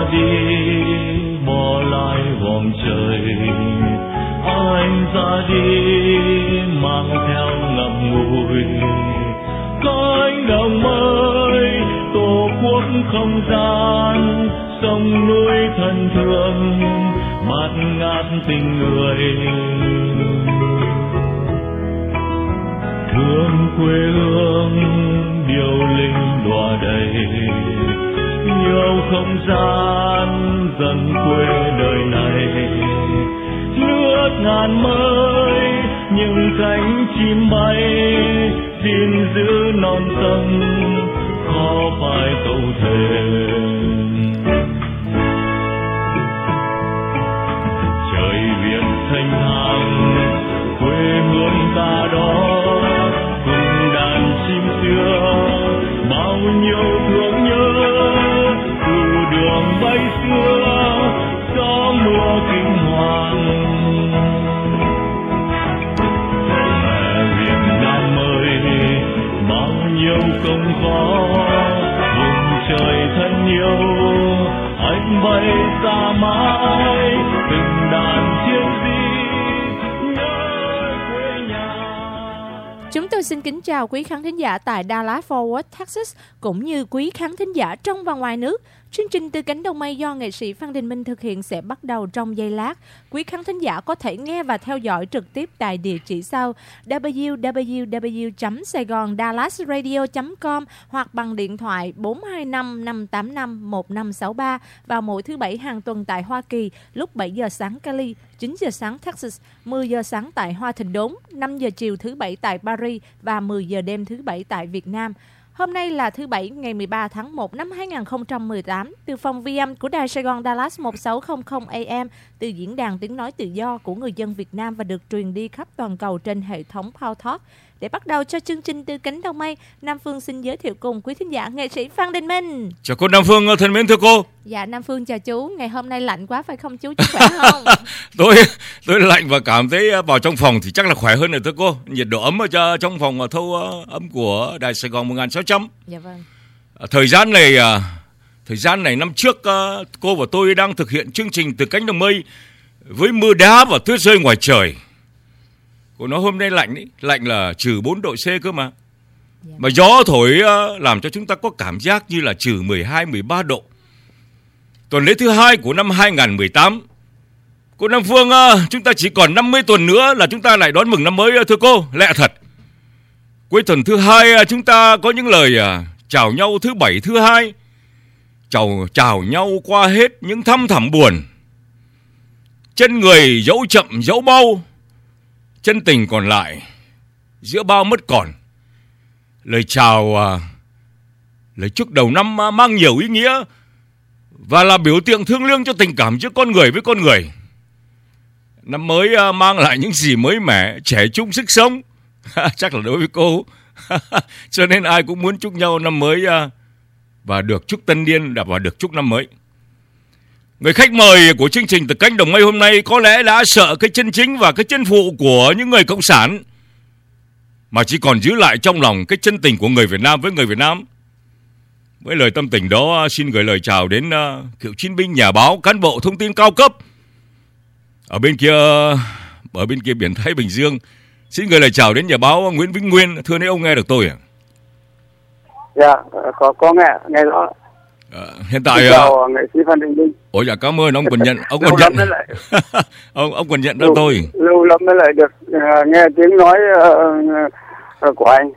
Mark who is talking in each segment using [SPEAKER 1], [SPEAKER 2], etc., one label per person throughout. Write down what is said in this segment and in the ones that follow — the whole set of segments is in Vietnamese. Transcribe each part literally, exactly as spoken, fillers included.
[SPEAKER 1] đi bỏ lại vòng trời, anh ra đi mang theo ngậm ngùi cánh đồng mới, tổ quốc không gian sông núi thân thương bạt ngát tình người. Thương quê hương điệu linh đọa đầy, yêu không gian dần quê đời này. Nước ngàn mới những cánh chim bay, xin giữ non sông khó phải câu thề. Trời Việt thanh thang quê hương ta đó, cùng đàn chim xưa bao nhiêu thương nhớ. Từ đường bay xưa gió mưa kinh hoàng, mẹ Việt Nam ơi bao nhiêu công khó. Vùng trời thân yêu anh bay xa mãi, từng đàn chiếc di nơi quê nhà.
[SPEAKER 2] Chúng tôi xin kính chào quý khán thính giả tại Dallas Fort Worth, Texas, cũng như quý khán thính giả trong và ngoài nước. Chương trình Từ Cánh Đồng Mây do nghệ sĩ Phan Đình Minh thực hiện sẽ bắt đầu trong giây lát. Quý khán thính giả có thể nghe và theo dõi trực tiếp tại địa chỉ sau w w w chấm saigon dallas radio chấm com hoặc bằng điện thoại bốn hai năm năm tám năm một năm sáu ba vào mỗi thứ Bảy hàng tuần tại Hoa Kỳ lúc bảy giờ sáng Cali, chín giờ sáng Texas, mười giờ sáng tại Hoa Thịnh Đốn, năm giờ chiều thứ Bảy tại Paris và mười giờ đêm thứ Bảy tại Việt Nam. Hôm nay là thứ Bảy ngày mười ba tháng một năm hai nghìn không trăm mười tám, từ phòng vê em của Đài Sài Gòn Dallas một sáu không không A M, từ diễn đàn tiếng nói tự do của người dân Việt Nam và được truyền đi khắp toàn cầu trên hệ thống Power Talk. Để bắt đầu cho chương trình Từ Cánh Đồng Mây, Nam Phương xin giới thiệu cùng quý thính giả nghệ sĩ Phan Đình Minh.
[SPEAKER 3] Chào cô Nam Phương thân mến, thưa cô.
[SPEAKER 2] Dạ Nam Phương chào chú, ngày hôm nay lạnh quá phải không chú, chú khỏe không?
[SPEAKER 3] tôi tôi lạnh và cảm thấy vào trong phòng thì chắc là khỏe hơn rồi thưa cô. Nhiệt độ ấm ở trong phòng thâu uh, ấm của Đài Sài Gòn một nghìn sáu trăm.
[SPEAKER 2] Dạ vâng.
[SPEAKER 3] Thời gian này uh, thời gian này năm trước uh, cô và tôi đang thực hiện chương trình Từ Cánh Đồng Mây với mưa đá và tuyết rơi ngoài trời. Cô nói hôm nay lạnh đấy, lạnh là trừ bốn độ C cơ mà. Dạ. Mà gió thổi uh, làm cho chúng ta có cảm giác như là trừ mười hai, mười ba độ. Tuần lễ thứ hai của năm hai nghìn không trăm mười tám. Cô Nam Phương, uh, chúng ta chỉ còn năm mươi tuần nữa là chúng ta lại đón mừng năm mới uh, thưa cô, lẹ thật. Cuối tuần thứ hai uh, chúng ta có những lời uh, chào nhau thứ Bảy thứ hai. Chào, chào nhau qua hết những thăm thẳm buồn. Chân người dẫu chậm dẫu mau, chân tình còn lại giữa bao mất còn. Lời chào, uh, lời chúc đầu năm uh, mang nhiều ý nghĩa và là biểu tượng thiêng liêng cho tình cảm giữa con người với con người. Năm mới uh, mang lại những gì mới mẻ, trẻ trung sức sống. Chắc là đối với cô. Cho nên ai cũng muốn chúc nhau năm mới uh, và được chúc tân niên và được chúc năm mới. Người khách mời của chương trình Từ Cánh Đồng Mây hôm nay có lẽ đã sợ cái chân chính và cái chân phụ của những người cộng sản, mà chỉ còn giữ lại trong lòng cái chân tình của người Việt Nam với người Việt Nam. Với lời tâm tình đó, xin gửi lời chào đến uh, cựu chiến binh, nhà báo, cán bộ thông tin cao cấp ở bên kia ở bên kia biển Thái Bình Dương. Xin gửi lời chào đến nhà báo Nguyễn Vĩnh Nguyên. Thưa nếu ông nghe được tôi à?
[SPEAKER 4] Dạ, có có nghe nghe rõ.
[SPEAKER 3] À, hiện tại
[SPEAKER 4] chào nghệ sĩ Phan Đình Minh.
[SPEAKER 3] Ôi dạ, cảm ơn ông còn nhận ông còn nhận lại... ông ông còn nhận ra tôi.
[SPEAKER 4] Lâu lắm mới lại được uh, nghe tiếng nói uh, uh, của anh.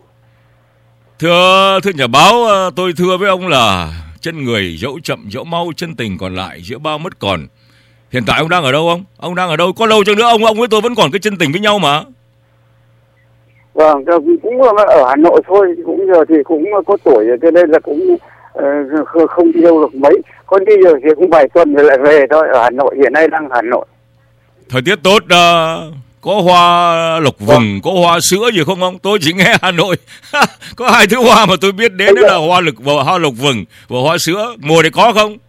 [SPEAKER 3] Thưa thưa nhà báo, uh, tôi thưa với ông là chân người dẫu chậm dẫu mau, chân tình còn lại giữa bao mất còn. Hiện tại ông đang ở đâu ông? Ông đang ở đâu? Có lâu chăng nữa ông ông với tôi vẫn còn cái chân tình với nhau mà.
[SPEAKER 4] Vâng, cũng ở Hà Nội thôi, cũng giờ thì cũng có tuổi rồi, cho nên là cũng uh, không yêu được mấy. Còn bây giờ thì cũng vài tuần rồi lại về thôi. Ở Hà Nội, hiện nay đang ở Hà Nội.
[SPEAKER 3] Thời tiết tốt, uh, có hoa lộc vừng, vâng. Có hoa sữa gì không ông? Tôi chỉ nghe Hà Nội có hai thứ hoa mà tôi biết đến, đó là hoa lộc và hoa lộc vừng và hoa sữa. Mùa này có không?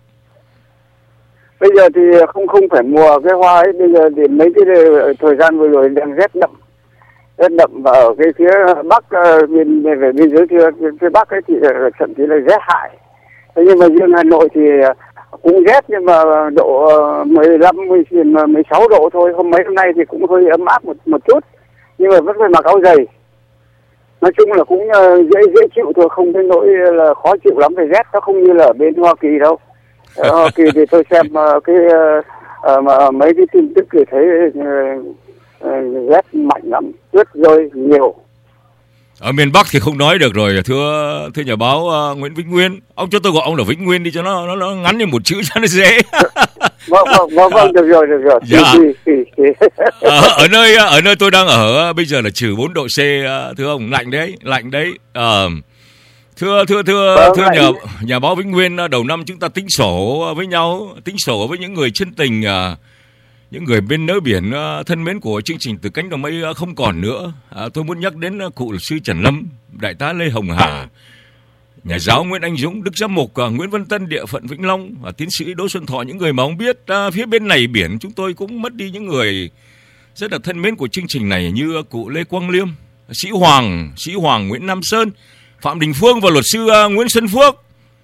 [SPEAKER 4] Bây giờ thì không không phải mùa cái hoa ấy. Bây giờ thì mấy cái thời gian vừa rồi đang rét đậm. Rất đậm, và ở cái phía bắc uh, bên về biên giới phía, phía bắc ấy thì uh, thậm chí là rét hại. Thế nhưng mà riêng Hà Nội thì uh, cũng rét nhưng mà độ mười lăm, mười sáu độ thôi. Hôm mấy hôm nay thì cũng hơi ấm áp một một chút, nhưng mà vẫn phải mặc áo dày. Nói chung là cũng dễ dễ chịu thôi, không đến nỗi là khó chịu lắm về rét. Nó không như là ở bên Hoa Kỳ đâu. Ở Hoa Kỳ thì tôi xem cái uh, mà mấy cái tin tức thì thấy uh, uh, rét mạnh lắm, tuyết rơi nhiều.
[SPEAKER 3] Ở miền Bắc thì không nói được rồi, thưa thưa nhà báo uh, Nguyễn Vĩnh Nguyên. Ông cho tôi gọi ông là Vĩnh Nguyên đi cho nó nó, nó ngắn như một chữ cho nó dễ.
[SPEAKER 4] Vâng vâng vâng, vâng được rồi được rồi.
[SPEAKER 3] Dạ.
[SPEAKER 4] Thì, thì, thì.
[SPEAKER 3] ở, ở nơi ở nơi tôi đang ở bây giờ là trừ bốn độ C, thưa ông, lạnh đấy, lạnh đấy. Uh, thưa thưa thưa
[SPEAKER 4] vâng,
[SPEAKER 3] thưa
[SPEAKER 4] lạnh.
[SPEAKER 3] nhà nhà báo Vĩnh Nguyên, đầu năm chúng ta tính sổ với nhau, tính sổ với những người chân tình, uh, những người bên nơi biển uh, thân mến của chương trình Từ Cánh Đồng Mây uh, không còn nữa. Uh, tôi muốn nhắc đến uh, cụ luật sư Trần Lâm, đại tá Lê Hồng Hà, nhà giáo Nguyễn Anh Dũng, đức giám mục uh, Nguyễn Văn Tân địa phận Vĩnh Long và tiến sĩ Đỗ Xuân Thọ. Những người mà ông biết uh, phía bên này biển chúng tôi cũng mất đi những người rất là thân mến của chương trình này, như uh, cụ Lê Quang Liêm, sĩ Hoàng, sĩ Hoàng Nguyễn Nam Sơn, Phạm Đình Phương và luật sư uh, Nguyễn Xuân Phước.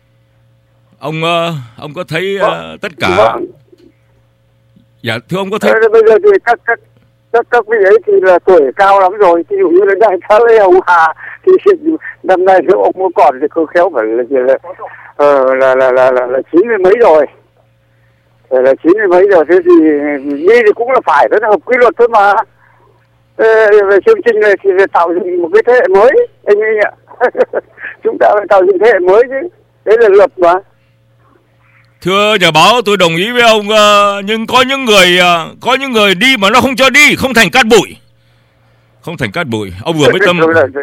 [SPEAKER 3] Ông uh, ông có thấy uh, tất cả?
[SPEAKER 4] Vâng.
[SPEAKER 3] Dạ thưa ông có thấy?
[SPEAKER 4] Bây giờ thì các các các các vị ấy thì là tuổi cao lắm rồi. Ví dụ như là đại tá Lê Hồng Hà thì năm nay nếu ông muốn còn thì không khéo phải là là là, uh, là, là, là, là, là chín mươi mấy rồi. Là chín mươi mấy rồi, thế thì đi thì cũng là phải, đó là hợp quy luật thôi mà. Ờ, về chương trình này thì phải tạo dựng một cái thế hệ mới, anh ấy ạ. Chúng ta phải tạo dựng thế hệ mới chứ. Đấy là luật mà.
[SPEAKER 3] Thưa nhà báo, tôi đồng ý với ông, uh, nhưng có những người uh, có những người đi mà nó không cho đi, không thành cát bụi, không thành cát bụi. Ông vừa mới tâm,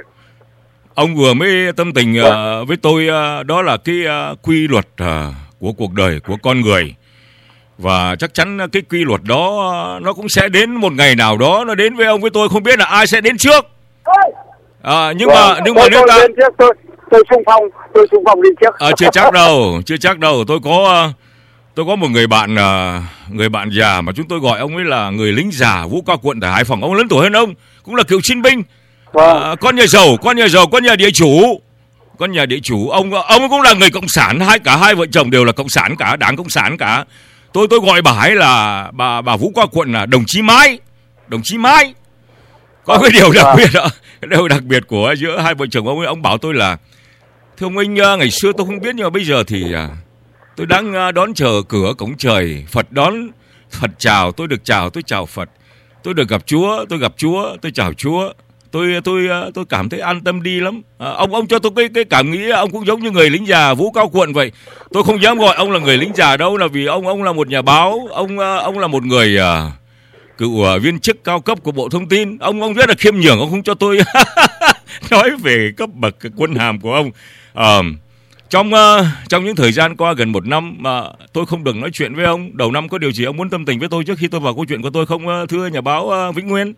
[SPEAKER 3] ông vừa mới tâm tình uh, với tôi, uh, đó là cái uh, quy luật uh, của cuộc đời của con người, và chắc chắn cái quy luật đó uh, nó cũng sẽ đến một ngày nào đó, nó đến với ông với tôi, không biết là ai sẽ đến trước. À, nhưng
[SPEAKER 4] vâng,
[SPEAKER 3] mà nhưng mà
[SPEAKER 4] tôi,
[SPEAKER 3] nếu
[SPEAKER 4] tôi
[SPEAKER 3] ta
[SPEAKER 4] lên trước, tôi tôi xung phong, tôi xung phong đi trước.
[SPEAKER 3] À, chưa chắc đâu, chưa chắc đâu. Tôi có tôi có một người bạn người bạn già mà chúng tôi gọi ông ấy là người lính già Vũ Cao Quận tại Hải Phòng. Ông lớn tuổi hơn ông, cũng là cựu chiến binh.
[SPEAKER 4] Vâng.
[SPEAKER 3] À, con nhà giàu, con nhà giàu, con nhà địa chủ, con nhà địa chủ. Ông ông cũng là người cộng sản, hai cả hai vợ chồng đều là cộng sản cả, đảng cộng sản cả. Tôi tôi gọi bà ấy là bà bà Vũ Cao Quận là đồng chí Mái, đồng chí Mái. Có cái điều đặc biệt đó, cái điều đặc biệt của giữa hai vợ chồng ông ấy. Ông bảo tôi là thưa ông anh, ngày xưa tôi không biết nhưng mà bây giờ thì tôi đang đón chờ cửa cổng trời, Phật đón, Phật chào, tôi được chào, tôi chào Phật, tôi được gặp Chúa, tôi gặp Chúa, tôi chào Chúa, tôi tôi tôi cảm thấy an tâm đi lắm. À, ông ông cho tôi cái cái cảm nghĩ ông cũng giống như người lính già Vũ Cao Quận vậy. Tôi không dám gọi ông là người lính già đâu, là vì ông ông là một nhà báo, ông ông là một người uh, cựu uh, viên chức cao cấp của Bộ Thông tin. Ông ông rất là khiêm nhường, ông không cho tôi nói về cấp bậc quân hàm của ông. Uh, trong uh, trong những thời gian qua gần một năm mà uh, tôi không được nói chuyện với ông. Đầu năm có điều gì ông muốn tâm tình với tôi trước khi tôi vào câu chuyện của tôi không, uh, thưa nhà báo uh, Vĩnh Nguyên?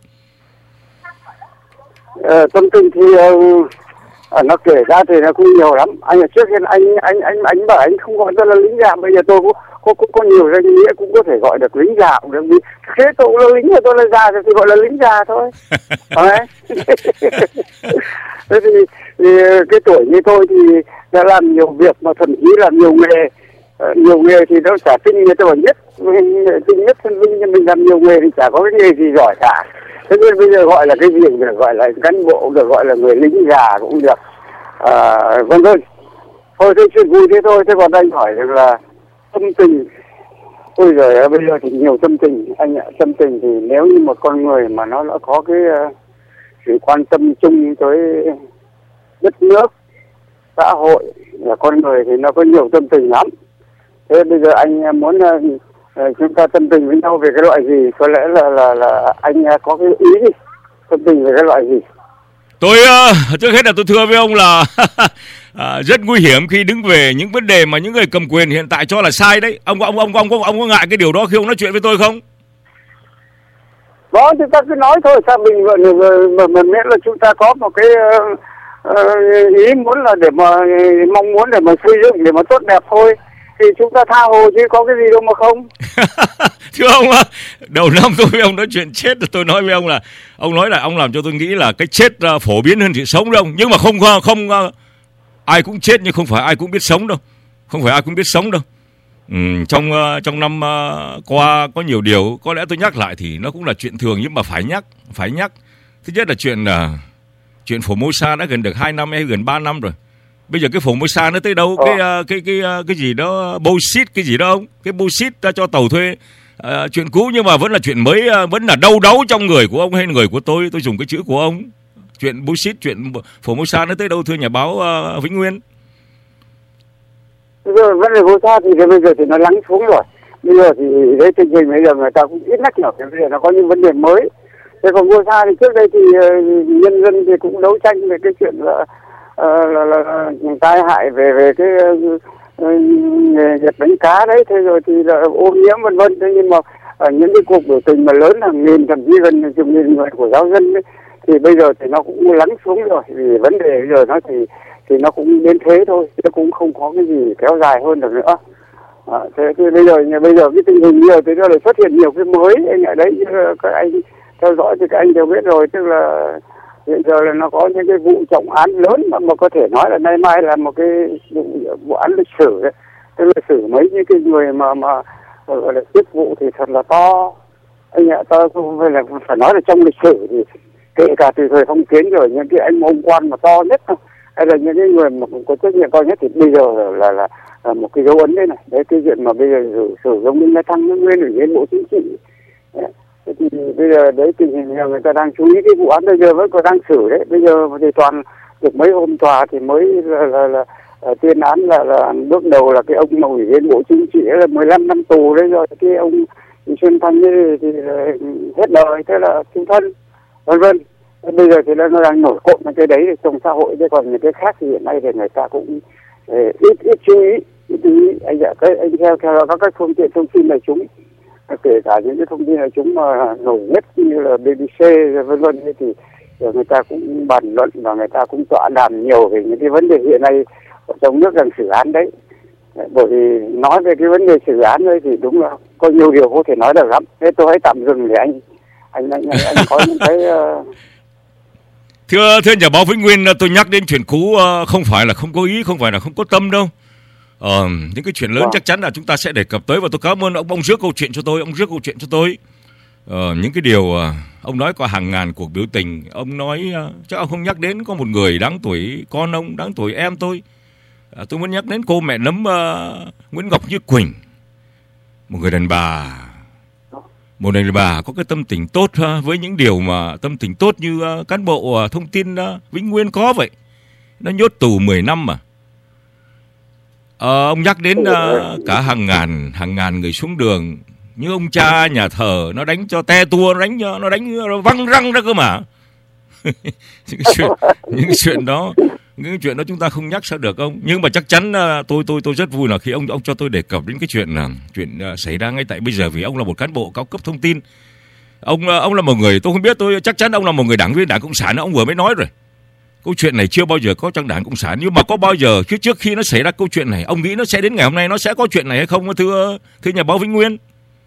[SPEAKER 4] Ờ, tâm tình thì uh, nó kể ra thì nó cũng nhiều lắm. Anh ở trước anh anh anh anh bảo anh không gọi tôi là lính già, bây giờ tôi cũng có cũng có nhiều danh nghĩa cũng có thể gọi được lính già cũng được. Vì thế tôi cũng là lính, rồi tôi là già thì gọi là lính già thôi. Thế thì, thì cái tuổi như tôi thì đã làm nhiều việc mà thậm chí làm nhiều nghề, uh, nhiều nghề thì nó chả tin người ta bảo nhất tin nhất thân vinh, nhưng mình làm nhiều nghề thì chả có cái nghề gì giỏi cả. Thế nên bây giờ gọi là cái gì được, gọi là cán bộ, được gọi là người lính già cũng được, à, vân vân. Thôi thế chuyện vui thế thôi. Thế còn anh hỏi được là tâm tình, ôi giời, bây giờ thì nhiều tâm tình anh ạ. Tâm tình thì nếu như một con người mà nó đã có cái uh, sự quan tâm chung tới đất nước, xã hội là con người thì nó có nhiều tâm tình lắm. Thế bây giờ anh muốn uh, chúng ta tâm tình với nhau về cái loại gì? Có lẽ là là là anh có cái ý gì? Tâm tình về cái loại gì?
[SPEAKER 3] Tôi uh, trước hết là tôi thưa với ông là uh, rất nguy hiểm khi đứng về những vấn đề mà những người cầm quyền hiện tại cho là sai đấy. Ông ông ông ông ông, ông có ngại cái điều đó khi ông nói chuyện với tôi không?
[SPEAKER 4] Đó, chúng ta cứ nói thôi, sao mình mà, mà, mà miễn là chúng ta có một cái uh, uh, ý muốn là để mà mong muốn để mà xây dựng, để mà tốt đẹp thôi. Thì chúng ta tha hồ chứ có cái gì đâu mà không.
[SPEAKER 3] Thưa ông, đầu năm tôi với ông nói chuyện chết, tôi nói với ông là ông nói là ông làm cho tôi nghĩ là cái chết uh, phổ biến hơn sự sống đâu. Nhưng mà không không uh, ai cũng chết nhưng không phải ai cũng biết sống đâu, không phải ai cũng biết sống đâu. Ừ, trong uh, trong năm uh, qua có nhiều điều có lẽ tôi nhắc lại thì nó cũng là chuyện thường, nhưng mà phải nhắc, phải nhắc. Thứ nhất là chuyện uh, chuyện Formosa đã gần được hai năm hay gần ba năm rồi. Bây giờ cái Formosa nó tới đâu? Cái uh, cái cái uh, cái gì đó bullshit cái gì đó không? Cái bullshit uh, cho tàu thuê. Uh, chuyện cũ nhưng mà vẫn là chuyện mới, uh, vẫn là đâu đáu trong người của ông hay người của tôi. Tôi dùng cái chữ của ông. Chuyện bullshit, chuyện Formosa nó tới đâu thưa nhà báo uh, Vĩnh Nguyên?
[SPEAKER 4] Bây giờ vấn đề Formosa thì bây giờ thì nó lắng xuống rồi. Bây giờ thì đấy tình hình bây giờ người ta cũng ít nhắc nhở, bây giờ nó có những vấn đề mới. Thế còn Formosa thì trước đây thì uh, nhân dân thì cũng đấu tranh về cái chuyện là uh, là, là, là tai hại về về cái uh, nghề nghiệp đánh cá đấy, thế rồi thì là ô nhiễm vân vân. Thế nhưng mà ở những cái cuộc biểu tình mà lớn hàng nghìn thậm chí gần chục nghìn người của giáo dân ấy, thì bây giờ thì nó cũng lắng xuống rồi, vì vấn đề bây giờ nó thì thì nó cũng đến thế thôi, nó cũng không có cái gì kéo dài hơn được nữa. À, thế thì bây giờ bây giờ cái tình hình nhiều thì nó lại xuất hiện nhiều cái mới anh ở đấy, các anh theo dõi thì các anh đều biết rồi, tức là hiện giờ là nó có những cái vụ trọng án lớn mà, mà có thể nói là nay mai là một cái vụ, vụ án lịch sử đấy, tức là xử mấy những cái người mà mà gọi là tiếp vụ thì thật là to. Anh ạ, tôi không phải là phải nói là trong lịch sử thì kể cả từ thời phong kiến rồi những cái anh ông quan mà to nhất không, hay là những cái người mà có trách nhiệm cao nhất thì bây giờ là là, là, là một cái dấu ấn đấy này. Đấy cái chuyện mà bây giờ sử, sử dụng đến thăng những nguyên ủy viên bộ chính trị. Đấy. Thì bây giờ đấy tình hình người ta đang chú ý cái vụ án bây giờ vẫn còn đang xử đấy. Bây giờ thì toàn được mấy hôm tòa thì mới là, là, là, là tuyên án là, là bước đầu là cái ông mà ủy viên bộ chính trị là mười lăm năm tù đấy, rồi cái ông Xuân Thanh ấy thì hết đời, thế là chung thân vân vân. Bây giờ thì nó đang nổi cộm những cái đấy trong xã hội, chứ còn những cái khác thì hiện nay thì người ta cũng ít ít chú ý, ít chú ý. Anh ạ, cái anh theo theo các cái phương tiện thông tin đại chúng, kể cả những cái thông tin đại chúng mà nổi nhất như là bê bê xê vân vân, thì người ta cũng bàn luận và người ta cũng tọa đàm nhiều về những cái vấn đề hiện nay ở trong nước đang xử án đấy. Bởi vì nói về cái vấn đề xử án đấy thì đúng là có nhiều điều có thể nói được lắm. Thế tôi hãy tạm dừng để anh anh anh anh, anh có những cái uh...
[SPEAKER 3] thưa thưa nhà báo Vĩnh Nguyên, tôi nhắc đến chuyện cũ không phải là không có ý, không phải là không có tâm đâu. Ờ, những cái chuyện lớn à. chắc chắn là chúng ta sẽ đề cập tới, và tôi cảm ơn ông ông rước câu chuyện cho tôi, ông rước câu chuyện cho tôi. Ờ, những cái điều ông nói có hàng ngàn cuộc biểu tình, ông nói chắc ông không nhắc đến có một người đáng tuổi con ông, đáng tuổi em tôi. À, tôi muốn nhắc đến cô mẹ nấm uh, Nguyễn Ngọc Như Quỳnh, một người đàn bà, một người đàn bà có cái tâm tình tốt uh, với những điều mà tâm tình tốt như uh, cán bộ uh, thông tin uh, Vĩnh Nguyên có vậy. Nó nhốt tù mười năm mà. À, ông nhắc đến uh, cả hàng ngàn hàng ngàn người xuống đường, như ông cha nhà thờ nó đánh cho te tua, nó đánh nó đánh nó văng răng ra cơ mà. những cái chuyện những cái chuyện đó những cái chuyện đó chúng ta không nhắc sao được ông. Nhưng mà chắc chắn uh, tôi tôi tôi rất vui là khi ông ông cho tôi đề cập đến cái chuyện là uh, chuyện uh, xảy ra ngay tại bây giờ, vì ông là một cán bộ cao cấp thông tin. Ông uh, ông là một người, tôi không biết, tôi chắc chắn ông là một người đảng viên Đảng Cộng sản. Ông vừa mới nói rồi, câu chuyện này chưa bao giờ có trong Đảng Cộng sản, nhưng mà có bao giờ trước trước khi nó xảy ra câu chuyện này, ông nghĩ nó sẽ đến ngày hôm nay nó sẽ có chuyện này hay không, thưa thưa nhà báo Vĩnh Nguyên?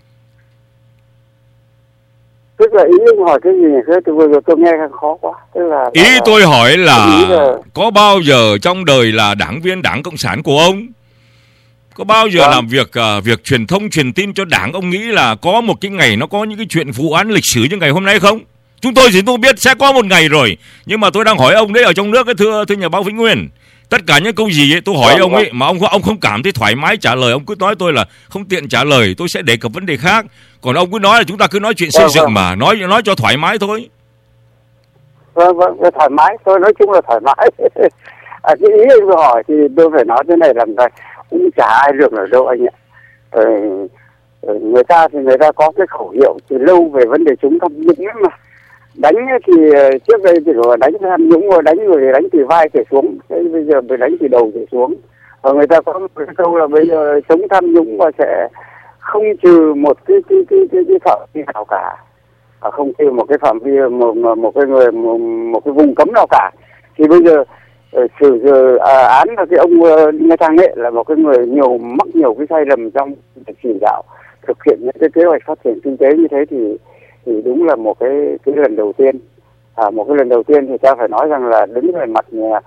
[SPEAKER 4] Tức là ý ông hỏi cái gì thế? Từ vừa rồi tôi nghe khó quá. Tức là
[SPEAKER 3] ý
[SPEAKER 4] là,
[SPEAKER 3] tôi hỏi là
[SPEAKER 4] là
[SPEAKER 3] có bao giờ trong đời là đảng viên Đảng Cộng sản của ông, có bao giờ
[SPEAKER 4] vâng.
[SPEAKER 3] làm việc uh, việc truyền thông truyền tin cho Đảng, ông nghĩ là có một cái ngày nó có những cái chuyện vụ án lịch sử như ngày hôm nay không? Chúng tôi thì tôi biết sẽ có một ngày rồi, nhưng mà tôi đang hỏi ông đấy ở trong nước ấy, thưa thưa nhà báo Vĩnh Nguyên. Tất cả những câu gì ấy, tôi hỏi vâng, ông ấy vâng. mà ông ông không cảm thấy thoải mái trả lời, ông cứ nói tôi là không tiện trả lời, tôi sẽ đề cập vấn đề khác. Còn ông cứ nói là chúng ta cứ nói chuyện xây vâng, dựng vâng. mà nói nói cho thoải mái thôi.
[SPEAKER 4] Vâng vâng, thoải mái, tôi nói chung là thoải mái. À, cái ý anh vừa hỏi thì tôi phải nói thế này là cũng chả ai được ở đâu anh ạ. Ờ, người ta thì người ta có cái khẩu hiệu từ lâu về vấn đề chống tham nhũng mà. Đánh thì trước đây thì đánh tham nhũng rồi, đánh người đánh từ vai trở xuống, thế bây giờ phải đánh từ đầu trở xuống. Và người ta có một cái câu là bây giờ chống tham nhũng và sẽ không trừ một cái cái cái cái, cái phạm vi nào cả, à, không trừ một cái phạm vi một một cái người một, một cái vùng cấm nào cả. Thì bây giờ xử giờ à, án là cái ông Nghe Thang Nghệ là một cái người nhiều mắc nhiều cái sai lầm trong chỉ đạo thực hiện những cái kế hoạch phát triển kinh tế như thế, thì thì đúng là một cái cái lần đầu tiên, à, một cái lần đầu tiên thì ta phải nói rằng là đứng về mặt nhà,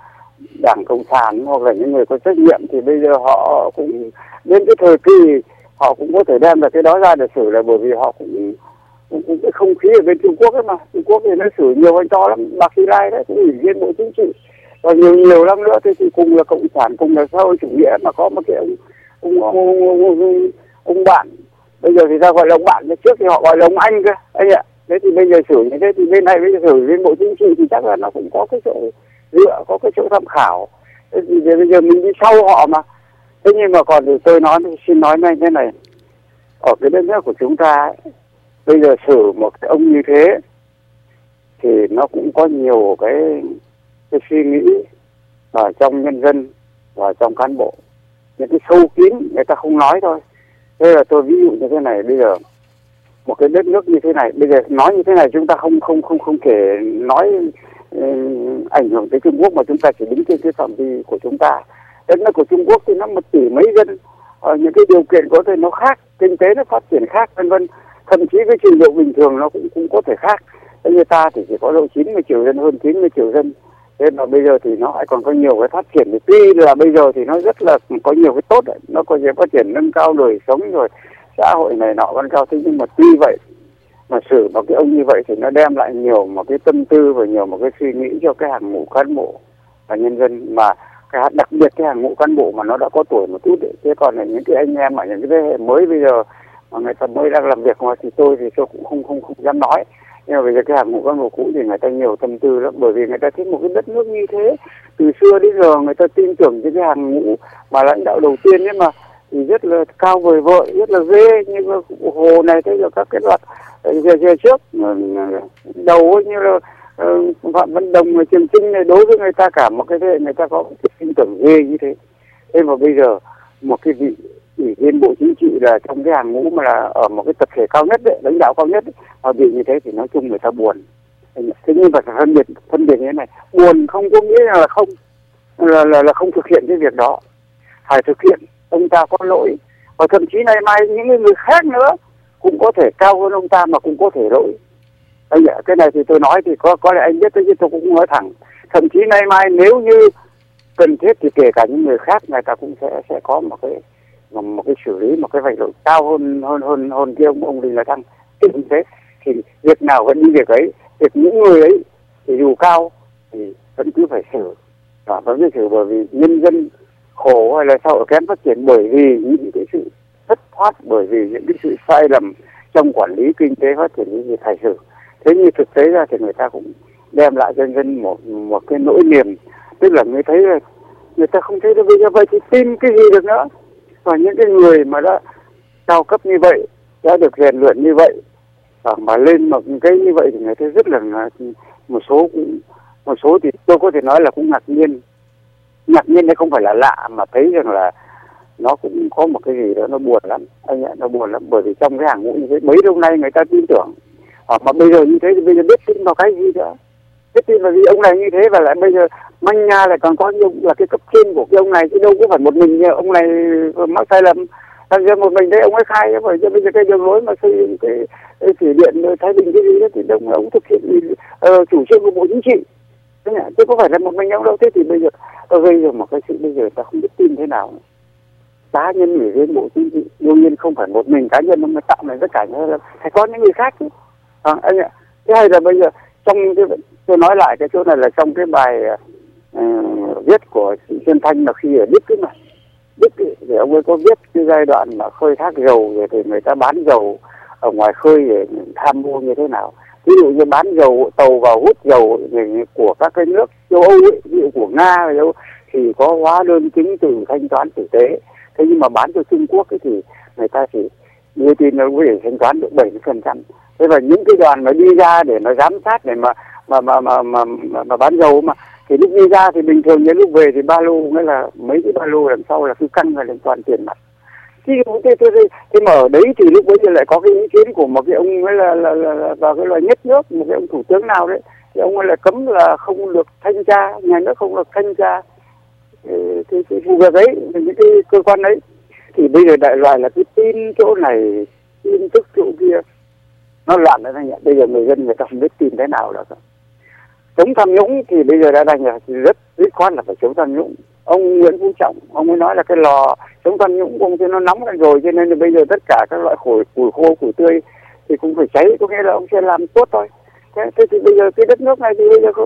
[SPEAKER 4] Đảng Cộng sản hoặc là những người có trách nhiệm thì bây giờ họ cũng đến cái thời kỳ họ cũng có thể đem được cái đó ra để xử, là bởi vì họ cũng cũng, cũng cái không khí ở bên Trung Quốc ấy mà. Trung Quốc thì nó xử nhiều anh to lắm, Bạc Hy Lai đấy cũng ủy viên Bộ Chính trị và nhiều nhiều lắm nữa. Thế thì cùng là Cộng sản, cùng là xã hội chủ nghĩa mà có một cái ông ông ông, ông, ông, ông, ông bạn, bây giờ thì ta gọi là ông bạn, trước thì họ gọi là ông anh cơ anh ạ. Thế thì bây giờ xử như thế thì bên này bây giờ xử bên Bộ Chính trị thì chắc là nó cũng có cái chỗ dựa, có cái chỗ tham khảo. Thế thì bây giờ mình đi sau họ mà. Thế nhưng mà còn thì tôi nói, xin nói ngay thế này, ở cái đất nước của chúng ta ấy, bây giờ xử một cái ông như thế thì nó cũng có nhiều cái cái suy nghĩ ở trong nhân dân và trong cán bộ, những cái sâu kín người ta không nói thôi. Thế là tôi ví dụ như thế này, bây giờ một cái đất nước như thế này, bây giờ nói như thế này chúng ta không không không không thể nói uh, ảnh hưởng tới Trung Quốc, mà chúng ta chỉ đứng trên cái phạm vi của chúng ta. Đất nước của Trung Quốc thì nó một tỷ mấy dân, ở những cái điều kiện có thể nó khác, kinh tế nó phát triển khác, vân vân, thậm chí cái trình độ bình thường nó cũng cũng có thể khác. Thế như ta thì chỉ có độ chín mươi triệu dân, hơn chín mươi triệu dân. Thế mà bây giờ thì nó lại còn có nhiều cái phát triển. Thì tuy là bây giờ thì nó rất là có nhiều cái tốt đấy, nó có nhiều phát triển nâng cao đời sống rồi xã hội này nọ văn cao. Thế nhưng mà tuy vậy mà xử một cái ông như vậy thì nó đem lại nhiều một cái tâm tư và nhiều một cái suy nghĩ cho cái hàng ngũ cán bộ và nhân dân, mà cái đặc biệt cái hàng ngũ cán bộ mà nó đã có tuổi một chút đấy. Thế còn là những cái anh em ở những cái thế hệ mới bây giờ mà người ta mới đang làm việc mà thì tôi thì tôi cũng không không không dám nói. Nhưng mà bây giờ cái hàng ngũ cán bộ cũ thì người ta nhiều tâm tư lắm, bởi vì người ta thích một cái đất nước như thế. Từ xưa đến giờ người ta tin tưởng cái cái hàng ngũ mà lãnh đạo đầu tiên ấy mà thì rất là cao vời vợi, rất là ghê, như Hồ này, thế rồi các cái loạt giờ, giờ trước đầu như là uh, Phạm Văn Đồng, Trường Chinh này, đối với người ta cả một cái thế người ta có cái tin tưởng ghê như thế. Thế mà bây giờ một cái vị ủy viên Bộ Chính trị là trong cái hàng ngũ mà là ở một cái tập thể cao nhất đấy, lãnh đạo cao nhất đấy, mà bị như thế thì nói chung người ta buồn. Thế nhưng mà phân biệt phân biệt như thế này, buồn không có nghĩa là không là là, là không thực hiện cái việc đó, phải thực hiện. Ông ta có lỗi, và thậm chí nay mai những người khác nữa cũng có thể cao hơn ông ta mà cũng có thể lỗi. Bây giờ cái này thì tôi nói thì có có lẽ anh biết, chứ tôi cũng nói thẳng. Thậm chí nay mai nếu như cần thiết thì kể cả những người khác người ta cũng sẽ sẽ có một cái một cái xử lý, một cái vạch lỗi cao hơn hơn hơn hơn kia ông ông Đinh La Thăng. Thì như thế thì việc nào vẫn như việc ấy, việc những người ấy thì dù cao thì vẫn cứ phải xử, và vẫn phải xử, bởi vì nhân dân khổ hay là xã hội kém phát triển bởi vì những cái sự thất thoát, bởi vì những cái sự sai lầm trong quản lý kinh tế phát triển như phải xử. Thế nhưng thực tế ra thì người ta cũng đem lại cho dân một một cái nỗi niềm, tức là người thấy là người ta không thấy được bây giờ vậy thì tin cái gì được nữa. Và những cái người mà đã cao cấp như vậy, đã được rèn luyện như vậy, và mà lên một cái như vậy thì người ta rất là một số cũng một số thì tôi có thể nói là cũng ngạc nhiên. Ngạc nhiên đấy không phải là lạ, mà thấy rằng là nó cũng có một cái gì đó nó buồn lắm anh ạ, nó buồn lắm, bởi vì trong cái hàng ngũ như thế mấy lâu nay người ta tin tưởng, à, mà bây giờ như thế thì bây giờ biết tin vào cái gì nữa, biết tin vào gì ông này như thế, và lại bây giờ manh nha lại còn có nhiều là cái cấp trên của cái ông này, chứ đâu có phải một mình ông này mắc sai lầm, thành ra một mình đấy ông ấy khai, bởi vì bây giờ cái đường lối mà xây dựng cái, cái thủy điện Thái Bình cái gì đó thì đông ông thực hiện uh, chủ trương của Bộ Chính trị, chứ có phải là một mình ông đâu. Thế thì bây giờ tôi gây ra một cái sự bây giờ ta không biết tin thế nào. Cá nhân ủy viên Bộ Chính trị đương nhiên không phải một mình cá nhân nó mới tạo nên tất cả, phải có những người khác chứ, à, anh ạ. Thế hay là bây giờ trong cái, tôi nói lại cái chỗ này là trong cái bài uh, viết của chị Xuân Thanh là khi ở Đức ấy mà, Đức ấy, thì ông ấy có viết cái giai đoạn mà khơi thác dầu rồi thì người ta bán dầu ở ngoài khơi để tham mua như thế nào. Ví dụ như bán dầu tàu vào hút dầu của các cái nước châu Âu ấy, ví dụ của Nga thì có hóa đơn chứng từ thanh toán tử tế. Thế nhưng mà bán cho Trung Quốc ấy thì người ta chỉ đưa tin nó có thể thanh toán được bảy mươi phần trăm. Thế và những cái đoàn mà đi ra để mà giám sát để mà mà mà mà mà, mà, mà bán dầu mà thì lúc đi ra thì bình thường những lúc về thì ba lô nghĩa là mấy cái ba lô đằng sau là cứ căng là toàn tiền mặt. Thế, thế, thế, thế mà ở đấy thì lúc bấy giờ lại có cái ý kiến của một cái ông ấy là, là, là, là vào cái loại nhất nước, một cái ông thủ tướng nào đấy, thì ông ấy lại cấm là không được thanh tra, nhà nước không được thanh tra cái vụ việc ấy, những cái cơ quan ấy. Thì bây giờ đại loại là cái tin chỗ này, tin tức chỗ kia, nó loạn đấy anh ạ. Bây giờ người dân người ta không biết tin thế nào đâu. chống tham nhũng thì bây giờ đã đành là rất dứt khoát là phải chống tham nhũng. Ông Nguyễn Phú Trọng ông mới nói là cái lò chống tham nhũng của ông thì nó nóng lên rồi, cho nên là bây giờ tất cả các loại củi củi khô củi tươi thì cũng phải cháy, có nghĩa là ông sẽ làm tốt thôi. Thế, thế thì bây giờ cái đất nước này thì bây giờ không,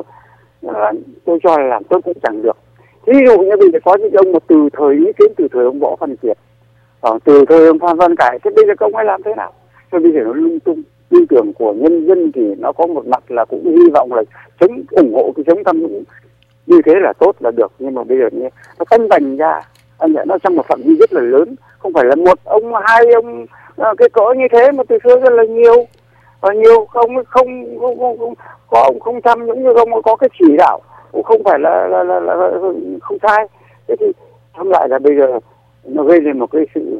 [SPEAKER 4] tôi cho là làm tốt cũng chẳng được. Ví dụ như bây giờ có những ông mà từ thời ý kiến từ thời ông Võ Văn Kiệt, ở từ thời ông Phan Văn Khải, thế bây giờ ông ấy làm thế nào? Thế bây giờ nó lung tung. Tư tưởng của nhân dân thì nó có một mặt là cũng hy vọng là chống ủng hộ cái chống tham nhũng như thế là tốt là được, nhưng mà bây giờ như nó tanh bành ra, anh nhận nó trong một phạm vi rất là lớn, không phải là một ông hai ông cái cỡ như thế mà từ xưa rất là nhiều và nhiều không không không không, không có ông không tham nhũng, như ông có cái chỉ đạo cũng không phải là là, là, là, là không sai. Thế thì tóm lại là bây giờ nó gây lên một cái sự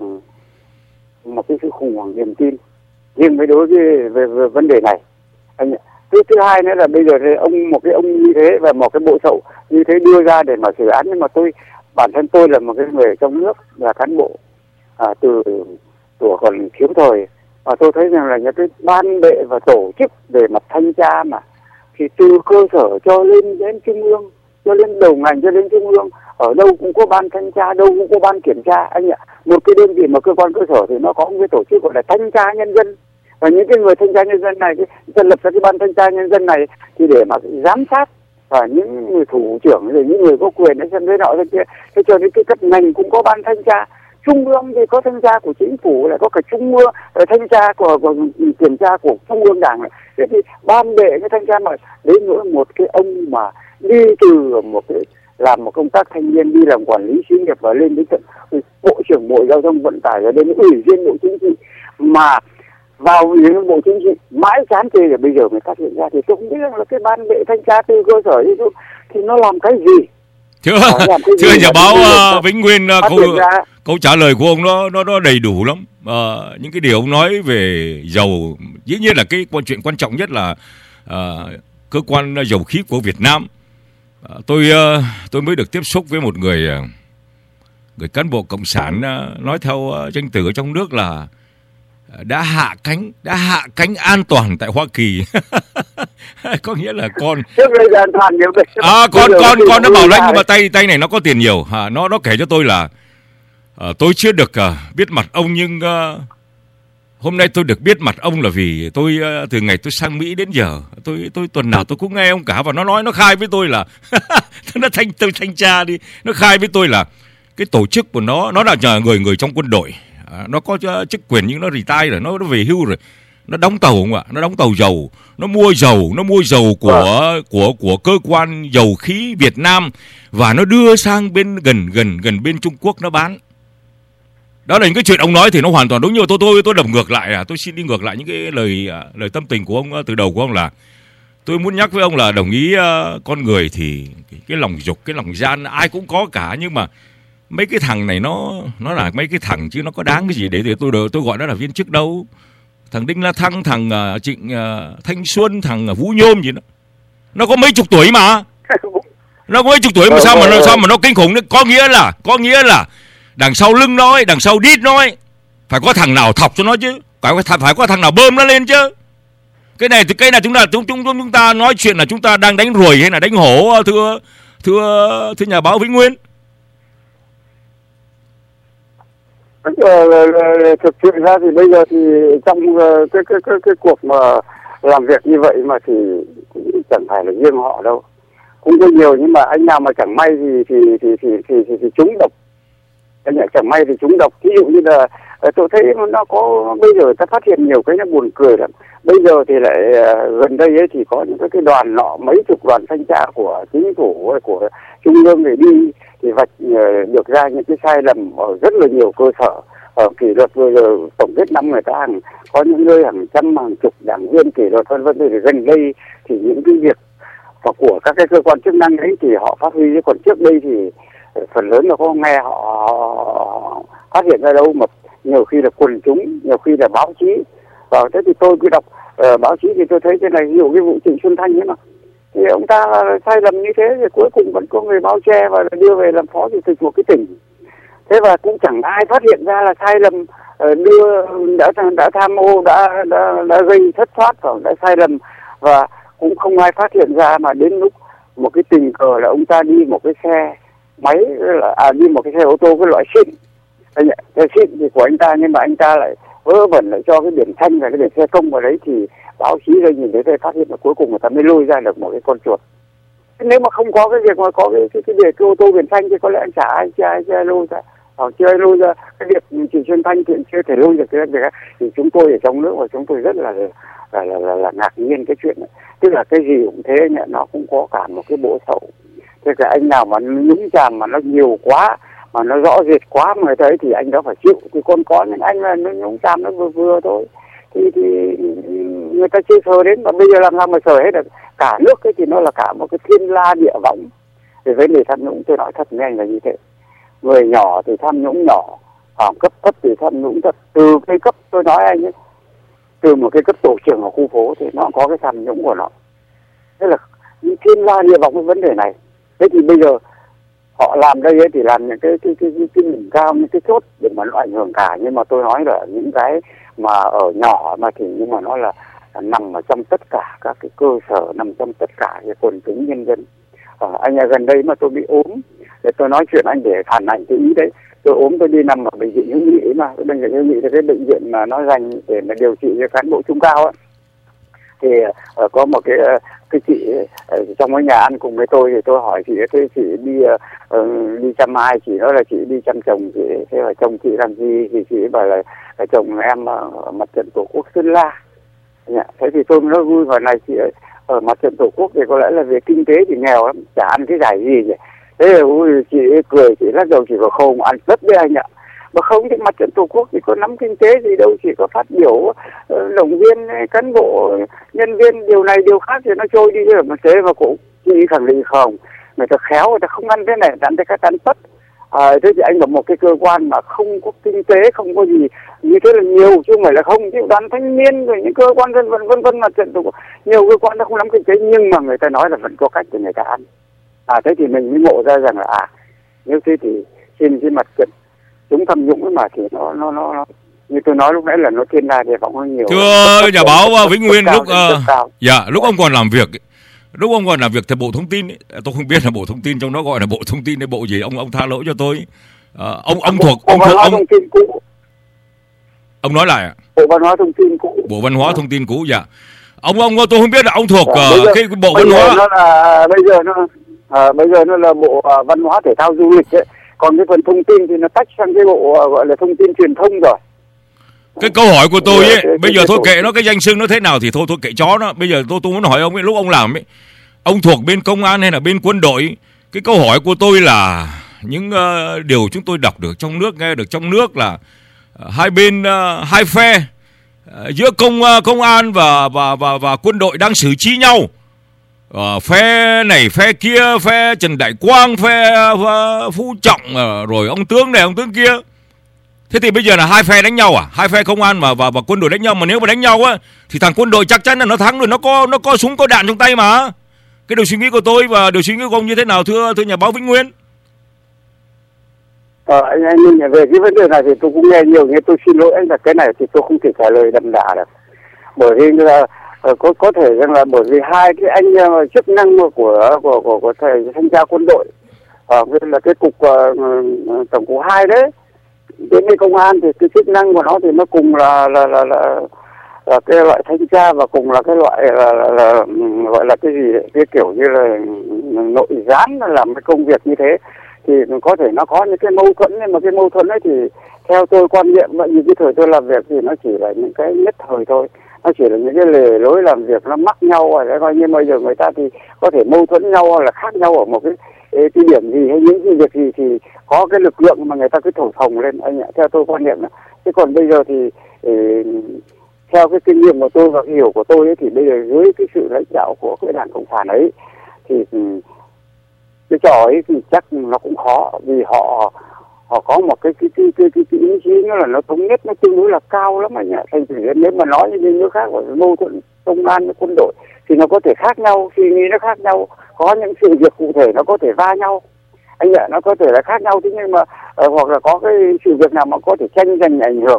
[SPEAKER 4] một cái sự khủng hoảng niềm tin riêng với đối với về, về vấn đề này. Anh thứ thứ hai nữa là bây giờ thì ông một cái ông như thế và một cái bộ sậu như thế đưa ra để mà xử án, nhưng mà tôi bản thân tôi là một cái người trong nước là cán bộ à, từ tuổi còn thiếu thời, và tôi thấy rằng là những cái ban bệ và tổ chức về mặt thanh tra mà thì từ cơ sở cho lên đến trung ương, cho lên đầu ngành cho lên trung ương, ở đâu cũng có ban thanh tra, đâu cũng có ban kiểm tra anh ạ. Một cái đơn vị mà cơ quan cơ sở thì nó có một cái tổ chức gọi là thanh tra nhân dân, và những cái người thanh tra nhân dân này cái thành lập ra cái ban thanh tra nhân dân này thì để mà giám sát, và những người thủ trưởng rồi những người có quyền để xem thế nọ thế kia. Thế cho đến cái cấp ngành cũng có ban thanh tra, trung ương thì có thanh tra của chính phủ, lại có cả trung ương thanh tra của, của kiểm tra của trung ương đảng này. Thế thì ban bệ cái thanh tra mà đến nữa một cái ông mà đi từ một cái làm một công tác thanh niên, đi làm quản lý xí nghiệp và lên đến tận bộ trưởng bộ giao thông vận tải, rồi đến ủy viên bộ chính trị, mà vào ủy viên bộ chính trị mãi chán chê rồi bây giờ mới phát hiện ra, thì tôi không biết là cái ban bệ thanh tra từ cơ sở thì, thì nó làm cái gì.
[SPEAKER 3] Thưa thưa nhà báo uh, Vĩnh Nguyên, uh, câu, câu trả lời của ông nó nó nó đầy đủ lắm. Uh, những cái điều ông nói về dầu, dĩ nhiên là cái chuyện quan trọng nhất là uh, cơ quan dầu khí của Việt Nam. Uh, tôi uh, tôi mới được tiếp xúc với một người uh, người cán bộ cộng sản, uh, nói theo uh, danh từ ở trong nước là đã hạ cánh đã hạ cánh an toàn tại Hoa Kỳ. Có nghĩa là con à, con con con nó bảo lãnh, nhưng mà tay tay này nó có tiền nhiều. À, nó nó kể cho tôi là uh, tôi chưa được uh, biết mặt ông, nhưng uh, hôm nay tôi được biết mặt ông là vì tôi uh, từ ngày tôi sang Mỹ đến giờ tôi tôi tuần nào tôi cũng nghe ông cả, và nó nói nó khai với tôi là nó thanh tôi thanh tra đi, nó khai với tôi là cái tổ chức của nó nó là nhờ người người trong quân đội. À, nó có chức quyền nhưng nó retire rồi, nó nó về hưu rồi, nó đóng tàu không ạ, nó đóng tàu dầu, nó mua dầu, nó mua dầu của à. của của cơ quan dầu khí Việt Nam và nó đưa sang bên gần gần gần bên Trung Quốc nó bán. Đó là những cái chuyện ông nói thì nó hoàn toàn đúng, nhưng mà tôi tôi tôi đập ngược lại, à tôi xin đi ngược lại những cái lời lời tâm tình của ông từ đầu của ông, là tôi muốn nhắc với ông là đồng ý uh, con người thì cái, cái lòng dục, cái lòng gian ai cũng có cả, nhưng mà mấy cái thằng này nó nó là mấy cái thằng chứ nó có đáng cái gì để, để tôi tôi gọi nó là viên chức đâu. Thằng Đinh La Thăng, thằng uh, Trịnh uh, Thanh Xuân, thằng uh, Vũ Nhôm gì đó, nó có mấy chục tuổi mà, nó có mấy chục tuổi mà sao mà nó sao mà nó kinh khủng đấy. Có nghĩa là có nghĩa là đằng sau lưng nó ấy, đằng sau đít nó ấy, phải có thằng nào thọc cho nó chứ, phải có phải có thằng nào bơm nó lên chứ. Cái này thì cái này chúng ta chúng chúng chúng ta nói chuyện là chúng ta đang đánh ruồi hay là đánh hổ, thưa thưa thưa nhà báo Vĩnh Nguyên.
[SPEAKER 4] Thực sự ra thì bây giờ thì trong cái cái cái cái cuộc mà làm việc như vậy mà thì cũng chẳng phải là riêng họ đâu, cũng có nhiều, nhưng mà anh nào mà chẳng may thì thì thì thì thì, thì, thì trúng độc, anh nào chẳng may thì trúng độc. Ví dụ như là tôi thấy nó có bây giờ ta phát hiện nhiều cái nó buồn cười lắm. Bây giờ thì lại gần đây ấy thì có những cái, cái đoàn nọ, mấy chục đoàn thanh tra của chính phủ của trung ương để đi thì vạch được ra những cái sai lầm ở rất là nhiều cơ sở. Ở kỷ luật vừa giờ tổng kết năm người ta hàng có những nơi hàng trăm hàng chục đảng viên kỷ luật vân vân. Thì gần đây thì những cái việc và của các cái cơ quan chức năng ấy thì họ phát huy, chứ còn trước đây thì phần lớn là có nghe họ, họ phát hiện ra đâu, mà nhiều khi là quần chúng, nhiều khi là báo chí. Và thế thì tôi cứ đọc uh, báo chí thì tôi thấy cái này, ví dụ cái vụ Trịnh Xuân Thanh ấy mà, thì ông ta sai lầm như thế thì cuối cùng vẫn có người báo che và đưa về làm phó chủ tịch một cái tỉnh. Thế và cũng chẳng ai phát hiện ra là sai lầm, uh, đưa đã đã tham ô, đã đã đã gây thất thoát và đã sai lầm, và cũng không ai phát hiện ra, mà đến lúc một cái tình cờ là ông ta đi một cái xe máy, à, đi một cái xe ô tô cái loại xịn, cái xịn thì của anh ta, nhưng mà anh ta lại vớ vẩn lại cho cái biển xanh và cái biển xe công vào đấy, thì báo chí đây nhìn thấy đây phát hiện là cuối cùng người ta mới lôi ra được một cái con chuột. Nếu mà không có cái việc mà có cái cái cái việc cái ô tô biển xanh thì có lẽ anh chả ai chưa ai, chưa ai lôi ra, hoặc chưa ai lôi ra cái việc Trịnh Xuân Thanh thì chưa thể lôi được cái việc ấy. Thì chúng tôi ở trong nước và chúng tôi rất là là là, là, là ngạc nhiên cái chuyện này. Tức là cái gì cũng thế nhỉ, nó cũng có cả một cái bộ sậu. Thế cái anh nào mà nhúng chàm mà nó nhiều quá, mà nó rõ rệt quá mà người thấy thì anh đó phải chịu. Thì còn có những anh là nó nhúng chàm nó vừa vừa thôi, thì thì người ta chưa sờ đến, mà bây giờ làm sao mà sờ hết được. Cả nước ấy thì nó là cả một cái thiên la địa võng. Thì vấn đề tham nhũng tôi nói thật với anh là như thế. Người nhỏ thì tham nhũng nhỏ, ở cấp thấp thì tham nhũng thấp. Từ cái cấp tôi nói anh ấy, từ một cái cấp tổ trưởng ở khu phố thì nó có cái tham nhũng của nó. Thế là thiên la địa võng cái vấn đề này. Thế thì bây giờ họ làm đây ấy thì làm những cái cái cái cái, cái đỉnh cao, những cái chốt để mà nó ảnh hưởng cả. Nhưng mà tôi nói là những cái mà ở nhỏ mà thì nhưng mà nó là nằm ở trong tất cả các cái cơ sở, nằm trong tất cả cái quần chúng nhân dân. À, anh ở gần đây mà tôi bị ốm, để tôi nói chuyện anh để phản ảnh cái ý đấy. Tôi ốm tôi đi nằm ở bệnh viện Hữu Nghị mà, cái bệnh viện Hữu Nghị là cái bệnh viện mà nó dành để mà điều trị cho cán bộ trung cao ấy. Thì uh, có một cái uh, cái chị uh, trong cái nhà ăn cùng với tôi, thì tôi hỏi chị, thế chị đi uh, đi chăm ai? Chị nói là chị đi chăm chồng chị. Thế là chồng chị làm gì? Thì chị bảo là, là chồng em ở mặt trận Tổ quốc Sơn La. Yeah. Thế thì tôi nói vui vào này, chị ở mặt trận Tổ quốc thì có lẽ là về kinh tế thì nghèo lắm, chả ăn cái giải gì vậy. Thế là chị cười, chị lắc đầu, chị bảo không, ăn rất đấy anh ạ. Mà không thì mặt trận Tổ quốc thì có nắm kinh tế gì đâu, chỉ có phát biểu uh, động viên cán bộ nhân viên điều này điều khác thì nó trôi đi rồi. Mà thế mà cũng chị khẳng định không, người ta khéo, người ta không ăn thế này, ăn cái ăn tất. À, thế thì anh bảo một cái cơ quan mà không có kinh tế, không có gì như thế là nhiều, chứ không phải là không. Chứ đoàn thanh niên rồi những cơ quan vân vân vân vân mặt trận Tổ quốc, nhiều cơ quan nó không nắm kinh tế, nhưng mà người ta nói là vẫn có cách để người ta ăn. À, thế thì mình mới ngộ ra rằng là à, nếu thế thì trên cái mặt trận chúng tham nhũng mà thì nó nó nó như tôi nói lúc nãy là nó thiên la địa võng hơn nhiều.
[SPEAKER 3] Thưa nhà báo Vĩnh Nguyên, lúc uh, dạ lúc ông còn làm việc, lúc ông còn làm việc tại Bộ Thông tin ấy, tôi không biết là Bộ Thông tin trong đó gọi là Bộ Thông tin hay Bộ gì, ông ông tha lỗi cho tôi. Uh, ông ông thuộc ông thuộc ông
[SPEAKER 4] thông tin cũ.
[SPEAKER 3] Ông nói lại ạ.
[SPEAKER 4] Bộ Văn hóa Thông tin cũ.
[SPEAKER 3] Bộ Văn hóa Thông tin cũ, dạ. Ông ông tôi không biết là ông thuộc
[SPEAKER 4] à,
[SPEAKER 3] uh,
[SPEAKER 4] giờ,
[SPEAKER 3] cái Bộ Văn hóa.
[SPEAKER 4] Nó là bây giờ nó à, bây giờ nó là Bộ uh, Văn hóa Thể thao Du lịch ấy. Còn cái phần thông tin thì nó tách sang cái bộ uh, gọi là thông tin truyền thông rồi.
[SPEAKER 3] Cái câu hỏi của tôi ấy, bây giờ thôi kệ nó, cái danh xưng nó thế nào thì thôi thôi kệ chó nó. Bây giờ tôi tôi muốn hỏi ông ấy, lúc ông làm ấy, ông thuộc bên công an hay là bên quân đội? Cái câu hỏi của tôi là những uh, điều chúng tôi đọc được trong nước, nghe được trong nước là uh, hai bên uh, hai phe uh, giữa công uh, công an và và và và quân đội đang xử trí nhau. Uh, phe này phe kia, phe Trần Đại Quang, phe uh, Phú Trọng, uh, rồi ông tướng này ông tướng kia. Thế thì bây giờ là hai phe đánh nhau à? Hai phe công an và và, và quân đội đánh nhau, mà nếu mà đánh nhau á thì thằng quân đội chắc chắn là nó thắng rồi, nó có nó có súng có đạn trong tay mà. Cái điều suy nghĩ của tôi và điều suy nghĩ của ông như thế nào thưa thưa nhà báo Vĩnh Nguyên?
[SPEAKER 4] Ờ, anh anh Minh về cái vấn đề này thì tôi cũng nghe nhiều, nhưng tôi xin lỗi anh là cái này thì tôi không thể trả lời đậm đà được. Bởi vì là có có thể rằng là bởi vì hai cái anh uh, chức năng của của của của, của thầy thanh tra quân đội, ở uh, là cái cục uh, tổng cục hai đấy, đến cái công an thì cái chức năng của nó thì nó cùng là là là là, là cái loại thanh tra và cùng là cái loại là, là, là gọi là cái gì đấy, cái kiểu như là nội gián làm cái công việc như thế. Thì có thể nó có những cái mâu thuẫn, nhưng mà cái mâu thuẫn ấy thì theo tôi quan niệm vậy, như cái thời tôi làm việc thì nó chỉ là những cái nhất thời thôi, nó chỉ là những cái lề lối làm việc nó mắc nhau rồi, coi như bây giờ người ta thì có thể mâu thuẫn nhau hoặc là khác nhau ở một cái cái điểm gì hay những cái việc gì thì có cái lực lượng mà người ta cứ thổi phồng lên anh ạ, theo tôi quan niệm là. Chứ còn bây giờ thì ừ, theo cái kinh nghiệm của tôi và cái hiểu của tôi ấy, thì bây giờ dưới cái sự lãnh đạo của cái đảng cộng sản ấy thì ừ, cái trò ấy thì chắc nó cũng khó, vì họ họ có một cái cái cái cái cái, cái ý chí nó là nó thống nhất, nó tương đối là cao lắm anh ạ. Thành thử nếu mà nói như những nước khác gọi mâu thuẫn công an với quân đội thì nó có thể khác nhau, suy nghĩ nó khác nhau, có những sự việc cụ thể nó có thể va nhau anh ạ, nó có thể là khác nhau. Thế nhưng mà uh, hoặc là có cái sự việc nào mà có thể tranh giành ảnh hưởng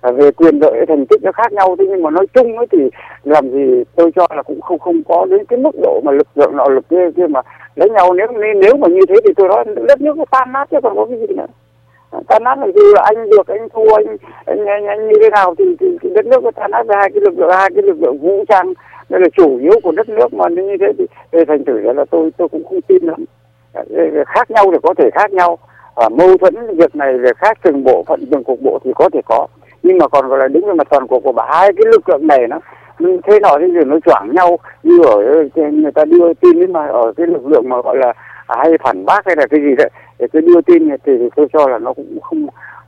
[SPEAKER 4] về quyền lợi thành tích nó khác nhau, thế nhưng mà nói chung ấy thì làm gì tôi cho là cũng không không có đến cái mức độ mà lực lượng nọ lực kia kia mà lấy nhau. Nếu nếu mà như thế thì tôi nói đất nước nó tan nát chứ còn có cái gì nữa. Tan nát là gì, là anh được anh thua, anh anh, anh, anh như thế nào thì, thì, thì đất nước nó tan nát. Về hai cái lực lượng hai cái lực lượng vũ trang đây là chủ yếu của đất nước, mà như thế thì, thì thành thử là tôi tôi cũng không tin lắm. Khác nhau thì có thể khác nhau, à, mâu thuẫn việc này về khác từng bộ phận từng cục bộ thì có thể có, nhưng mà còn gọi là đứng về mặt toàn cục của bà hai cái lực lượng này nó thế nào thì nó choảng nhau như ở người ta đưa tin ấy, mà ở cái lực lượng mà gọi là hay phản bác hay là cái gì đấy để tôi đưa tin thì tôi cho là nó cũng không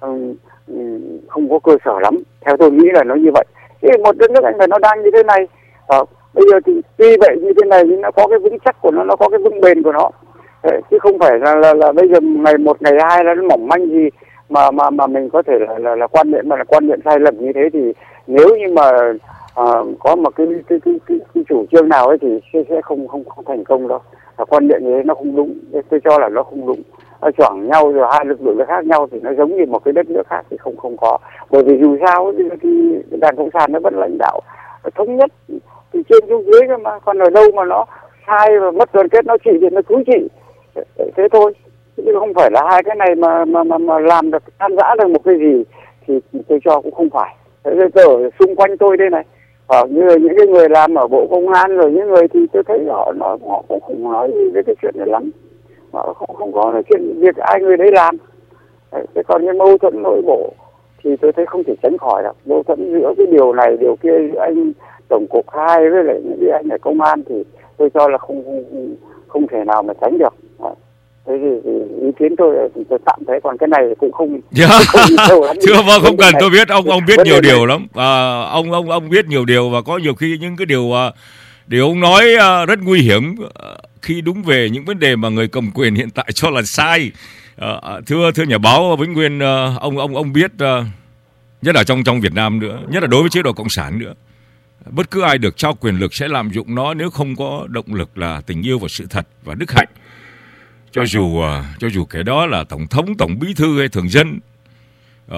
[SPEAKER 4] không có cơ sở lắm. Theo tôi nghĩ là nó như vậy. Thế một đất nước anh phải nó đang như thế này, à, bây giờ thì tuy vậy như thế này nhưng nó có cái vững chắc của nó, nó có cái vững bền của nó. Đấy, chứ không phải là, là là bây giờ ngày một ngày hai là nó mỏng manh gì mà mà mà mình có thể là là, là quan niệm mà là quan niệm sai lầm như thế. Thì nếu như mà à, có một cái cái, cái cái cái chủ trương nào ấy thì sẽ, sẽ không không không thành công đâu. À, quan niệm như thế nó không đúng, tôi cho là nó không đúng. Nó choảng nhau rồi hai lực lượng nó khác nhau thì nó giống như một cái đất nước khác thì không không có. Bởi vì dù sao ấy, thì đảng cộng sản nó vẫn lãnh đạo thống nhất từ trên xuống dưới cơ mà, còn ở đâu mà nó sai và mất đoàn kết nó chỉ thì nó cứ chỉ thế thôi, chứ không phải là hai cái này mà mà mà, mà làm được tan rã được một cái gì thì tôi cho cũng không phải. Thế giờ ở xung quanh tôi đây này, ở như là những cái người làm ở bộ công an rồi những người thì tôi thấy họ nó họ cũng không nói gì về cái chuyện này lắm, họ không không có nói chuyện việc ai người đấy làm. Đấy, thế còn cái mâu thuẫn nội bộ thì tôi thấy không thể tránh khỏi được. Mâu thuẫn giữa cái điều này điều kia giữa anh tổng cục hai với lại những cái anh ở công an thì tôi cho là không không, không thể nào mà tránh được. Thế thì, thì ý kiến tôi thì tôi tạm thấy, còn cái này cũng không,
[SPEAKER 3] yeah.
[SPEAKER 4] không
[SPEAKER 3] chưa vâng không cần tôi biết ông ông biết nhiều điều lắm, à, ông ông ông biết nhiều điều và có nhiều khi những cái điều điều ông nói rất nguy hiểm khi đúng về những vấn đề mà người cầm quyền hiện tại cho là sai. À, thưa thưa nhà báo Vĩnh Nguyên, ông ông ông biết nhất là trong trong Việt Nam nữa, nhất là đối với chế độ cộng sản nữa, bất cứ ai được trao quyền lực sẽ lạm dụng nó nếu không có động lực là tình yêu và sự thật và đức hạnh. Cho dù cho dù kẻ đó là tổng thống, tổng bí thư hay thường dân. uh,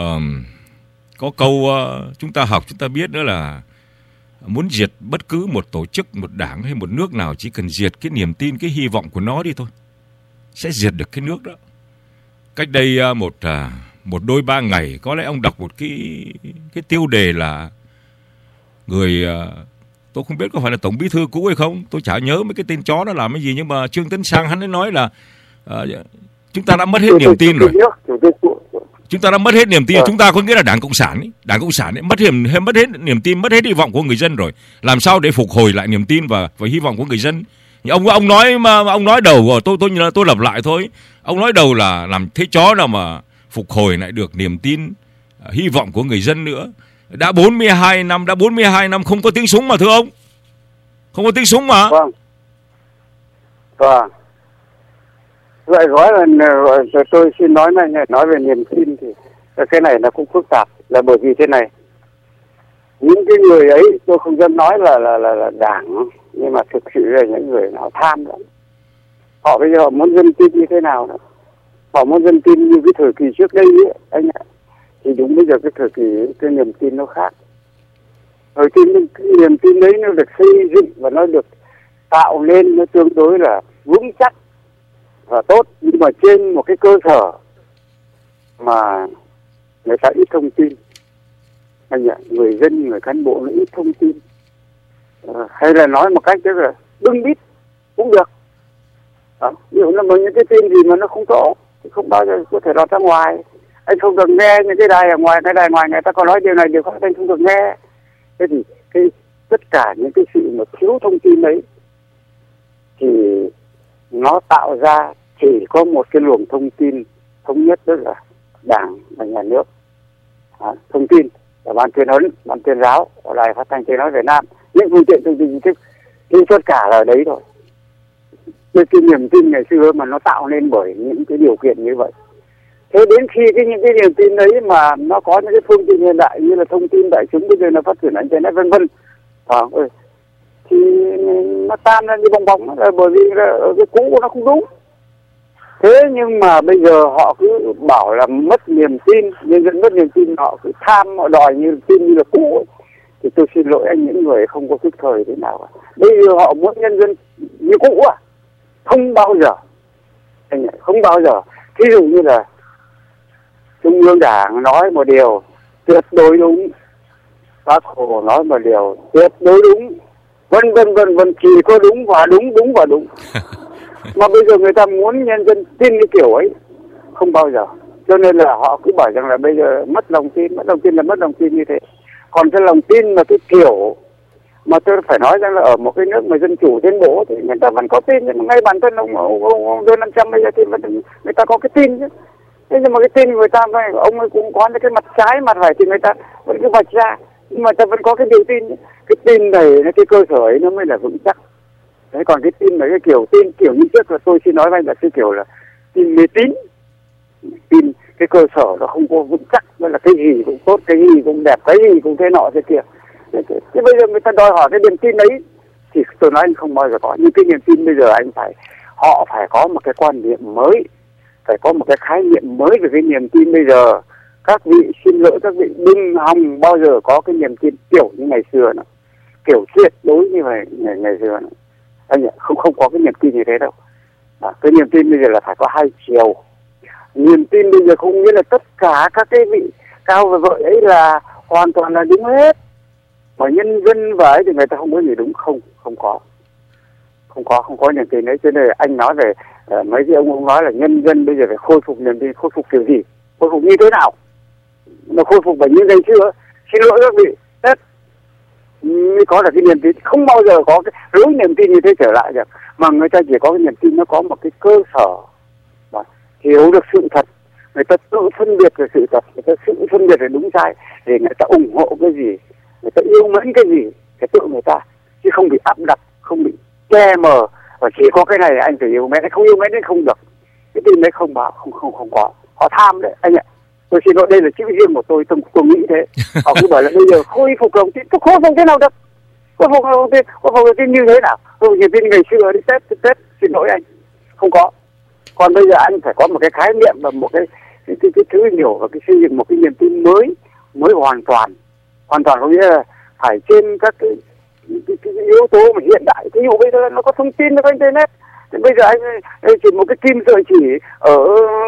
[SPEAKER 3] có câu uh, chúng ta học chúng ta biết đó là muốn diệt bất cứ một tổ chức, một đảng hay một nước nào, chỉ cần diệt cái niềm tin, cái hy vọng của nó đi thôi, sẽ diệt được cái nước đó. Cách đây uh, một uh, một đôi ba ngày có lẽ ông đọc một cái cái tiêu đề là người uh, tôi không biết có phải là tổng bí thư cũ hay không, tôi chả nhớ mấy cái tên chó nó làm cái gì, nhưng mà Trương Tấn Sang hắn ấy nói là uh, chúng ta đã mất hết niềm tin rồi. Chúng ta đã mất hết niềm tin, chúng ta có nghĩa là Đảng Cộng sản ấy, Đảng Cộng sản ấy mất hết mất hết niềm tin, mất hết hy vọng của người dân rồi. Làm sao để phục hồi lại niềm tin và và hy vọng của người dân? Ông ông nói mà ông nói đầu rồi, tôi tôi tôi lặp lại thôi. Ông nói đầu là làm thế chó nào mà phục hồi lại được niềm tin, uh, hy vọng của người dân nữa. Đã bốn mươi hai năm, đã bốn mươi hai năm không có tiếng súng mà thưa ông. Không có tiếng súng mà.
[SPEAKER 4] Vâng. Vâng. Vậy nói là tôi xin nói này, nói về niềm tin thì cái này nó cũng phức tạp, là bởi vì thế này. Những cái người ấy tôi không dám nói là là là, là đảng, nhưng mà thực sự là những người nào tham lắm. Họ bây giờ họ muốn dân tin như thế nào nữa? Họ muốn dân tin như cái thời kỳ trước đây ấy, anh ạ. Thì đúng bây giờ cái thời kỳ ấy, cái niềm tin nó khác. Thời tin cái niềm tin đấy nó được xây dựng và nó được tạo nên, nó tương đối là vững chắc và tốt, nhưng mà trên một cái cơ sở mà người ta ít thông tin. Anh ạ, người dân, người cán bộ nó ít thông tin. À, hay là nói một cách tức là bưng bít cũng được. À, ví dụ là những cái tin gì mà nó không rõ thì không bao giờ có thể lọt ra ngoài. Anh không được nghe những cái đài ở ngoài, cái đài ngoài người ta có nói điều này điều khác anh không được nghe. Thế thì cái tất cả những cái sự mà thiếu thông tin đấy thì nó tạo ra chỉ có một cái luồng thông tin thống nhất, tức là Đảng và nhà nước. À, thông tin là ban tuyên huấn, ban tuyên giáo, đài phát thanh tiếng nói Việt Nam, những phương tiện thông tin chính thức thì tất cả là đấy rồi. Cái, cái niềm tin ngày xưa mà nó tạo nên bởi những cái điều kiện như vậy. Thế đến khi cái những cái niềm tin đấy mà nó có những cái phương tiện hiện đại như là thông tin đại chúng bây giờ nó phát triển internet vân vân, à, thì nó tan ra như bong bóng, là bởi vì là cái cũ nó không đúng. Thế nhưng mà bây giờ họ cứ bảo là mất niềm tin, nhân dân mất niềm tin, họ cứ tham, họ đòi như tin như là cũ ấy. Thì tôi xin lỗi anh, những người không có thức thời thế nào cả. Bây giờ họ muốn nhân dân như cũ à? Không bao giờ. Anh không bao giờ. Thí dụ như là Trung ương Đảng nói một điều tuyệt đối đúng, Bác Hồ nói một điều tuyệt đối đúng, vân vân vân vân, chỉ có đúng và đúng, đúng và đúng. Mà bây giờ người ta muốn nhân dân tin cái kiểu ấy, không bao giờ. Cho nên là họ cứ bảo rằng là bây giờ mất lòng tin, mất lòng tin là mất lòng tin như thế. Còn cái lòng tin mà cái kiểu mà tôi phải nói rằng là ở một cái nước mà dân chủ tiến bộ thì người ta vẫn có tin, nhưng mà ngay bản thân ông ông, ông, ông Donald Trump bây giờ thì vẫn, người ta có cái tin chứ. Thế nhưng mà cái tin người ta phải, ông ấy cũng có cái mặt trái mặt phải thì người ta vẫn cứ vạch ra, nhưng mà ta vẫn có cái điều tin. Cái tin này, cái cơ sở ấy nó mới là vững chắc. Đấy, còn cái tin là cái kiểu tin kiểu như trước là tôi xin nói với anh là cái kiểu là tin mê tín, tin cái cơ sở nó không có vững chắc, nên là cái gì cũng tốt, cái gì cũng đẹp, cái gì cũng thế nọ thế kia. Thế bây giờ người ta đòi hỏi cái niềm tin ấy thì tôi nói anh không bao giờ có. Nhưng cái niềm tin bây giờ anh phải, họ phải có một cái quan niệm mới, phải có một cái khái niệm mới về cái niềm tin bây giờ. Các vị xin lỗi các vị đừng hòng bao giờ có cái niềm tin kiểu như ngày xưa nữa, kiểu tuyệt đối như vậy ngày, ngày xưa nữa. Anh ạ, không không có cái niềm tin như thế đâu. À, cái niềm tin bây giờ là phải có hai chiều. Niềm tin bây giờ không nghĩa là tất cả các cái vị cao và vợ ấy là hoàn toàn là đúng hết, mà nhân dân và ấy thì người ta không có gì đúng, không không có không có không có niềm tin đấy. Cho nên anh nói về uh, mấy cái ông ông nói là nhân dân bây giờ phải khôi phục niềm tin. Khôi phục kiểu gì, khôi phục như thế nào? Nó khôi phục bởi như ngày xưa. Xin lỗi các vị, hết mới có là cái niềm tin. Không bao giờ có cái lối niềm tin như thế trở lại được, mà người ta chỉ có cái niềm tin nó có một cái cơ sở mà hiểu được sự thật, người ta tự phân biệt về sự thật, người ta tự phân biệt về đúng sai, để người ta ủng hộ cái gì, người ta yêu mến cái gì cái tự người ta, chứ không bị áp đặt, không bị che mờ và chỉ có cái này anh phải yêu mến, anh không yêu mến nên không được. Cái tin đấy không bảo không không không có. Họ tham đấy anh ạ. Tôi xin lỗi, đây là chữ riêng của tôi, tôi, tôi nghĩ thế. Họ cứ bảo là bây giờ khôi phục lòng tin, tôi khôi phục thế nào được? Khôi phục lòng tin, khôi phục lòng tin như thế nào? Khôi phục niềm tin ngày xưa đi Tết, Tết, xin lỗi anh, không có. Còn bây giờ anh phải có một cái khái niệm và một cái cái cái, cái thứ hiểu và cái xây dựng một cái niềm tin mới, mới hoàn toàn, hoàn toàn có nghĩa là phải trên các cái, cái, cái, cái yếu tố mà hiện đại. Ví dụ bây giờ nó có thông tin, nó có internet. Thì bây giờ anh, anh chỉ một cái kim sợi chỉ ở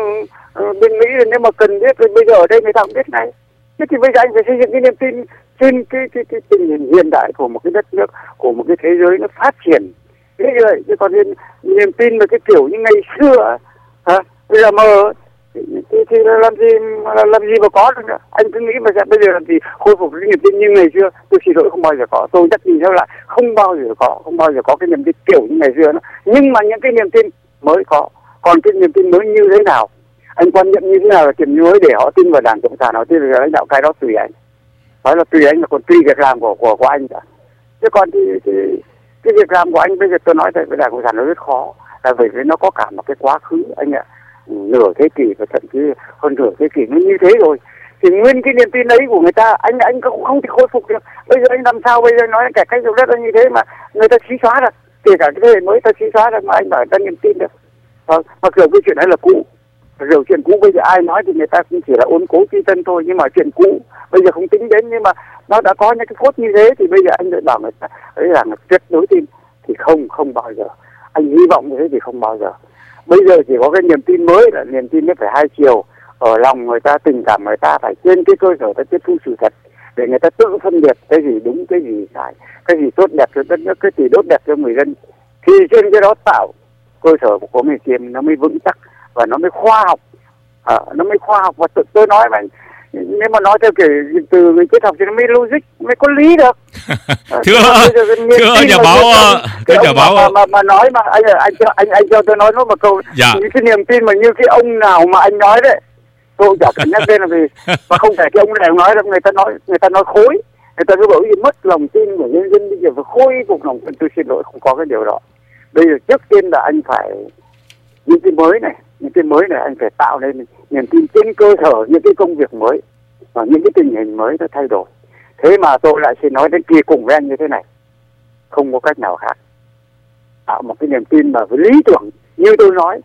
[SPEAKER 4] bên Mỹ, nếu mà cần biết, bây giờ ở đây người ta cũng biết ngay. Thế thì bây giờ anh phải xây dựng cái niềm tin trên cái cái cái tình hình hiện đại của một cái đất nước, của một cái thế giới nó phát triển. Thế vậy, chứ còn niềm tin là cái kiểu như ngày xưa, hả? Bây giờ mờ thì, thì, thì làm gì làm gì mà có được nữa. Anh cứ nghĩ mà bây giờ làm gì khôi phục cái niềm tin như ngày xưa. Tôi xin lỗi, không bao giờ có. Tôi chắc gì theo lại không bao giờ có, không bao giờ có cái niềm tin kiểu như ngày xưa nữa. Nhưng mà những cái niềm tin mới có. Còn cái niềm tin mới như thế nào, anh quan niệm như thế nào là niềm tin mới để họ tin vào Đảng Cộng sản, họ tin vào lãnh đạo, cái đó tùy anh. Nói là tùy anh, mà còn tùy việc làm của của của anh cả. Chứ còn thì, thì cái việc làm của anh bây giờ tôi nói tại với Đảng Cộng sản nó rất khó, là bởi vì nó có cả một cái quá khứ anh ạ, nửa thế kỷ và thậm chí hơn nửa thế kỷ nó như thế rồi. Thì nguyên cái niềm tin ấy của người ta anh anh cũng không thể khôi phục được. Bây giờ anh làm sao bây giờ nói cải cách ruộng đất là như thế mà người ta xí xóa được, kể cả cái thế hệ mới ta xí xóa được mà anh bảo ta niềm tin được. Vâng, mặc dù cái chuyện đấy là cũ, rồi chuyện cũ bây giờ ai nói thì người ta cũng chỉ là ôn cố chi tân thôi, nhưng mà chuyện cũ bây giờ không tính đến, nhưng mà nó đã có những cái phốt như thế thì bây giờ anh lại bảo người ta ấy là tuyệt đối tin thì không không bao giờ. Anh hy vọng như thế thì không bao giờ. Bây giờ chỉ có cái niềm tin mới là niềm tin nó phải hai chiều, ở lòng người ta, tình cảm người ta phải trên cái cơ sở ta tiếp thu sự thật để người ta tự phân biệt cái gì đúng, cái gì sai, cái gì tốt đẹp cho đất nước, cái gì tốt đẹp cho người dân, thì trên cái đó tạo cơ sở của miền Nam nó mới vững chắc và nó mới khoa học, à, nó mới khoa học. Và tự tôi nói mà nếu mà nói theo kiểu từ người triết học thì nó mới logic, mới có lý được.
[SPEAKER 3] thưa thưa nhà báo, thưa nhà báo
[SPEAKER 4] mà, mà mà nói mà anh anh cho anh anh cho tôi nói nó một câu.
[SPEAKER 3] Dạ.
[SPEAKER 4] Những cái niềm tin mà như cái ông nào mà anh nói đấy, tôi chả cần nhắc tên là gì, và không phải cái ông này nói đâu, người ta nói người ta nói khối, người ta cứ bảo gì mất lòng tin của nhân dân, bây giờ phải khôi phục lòng tin. Tôi xin lỗi, không có cái điều đó. Bây giờ trước tiên là anh phải những cái mới này, những cái mới này anh phải tạo nên niềm tin trên cơ sở những cái công việc mới và những cái tình hình mới nó thay đổi. Thế mà tôi lại xin nói đến kỳ cùng với anh như thế này, không có cách nào khác. Tạo một cái niềm tin mà với lý tưởng như tôi nói,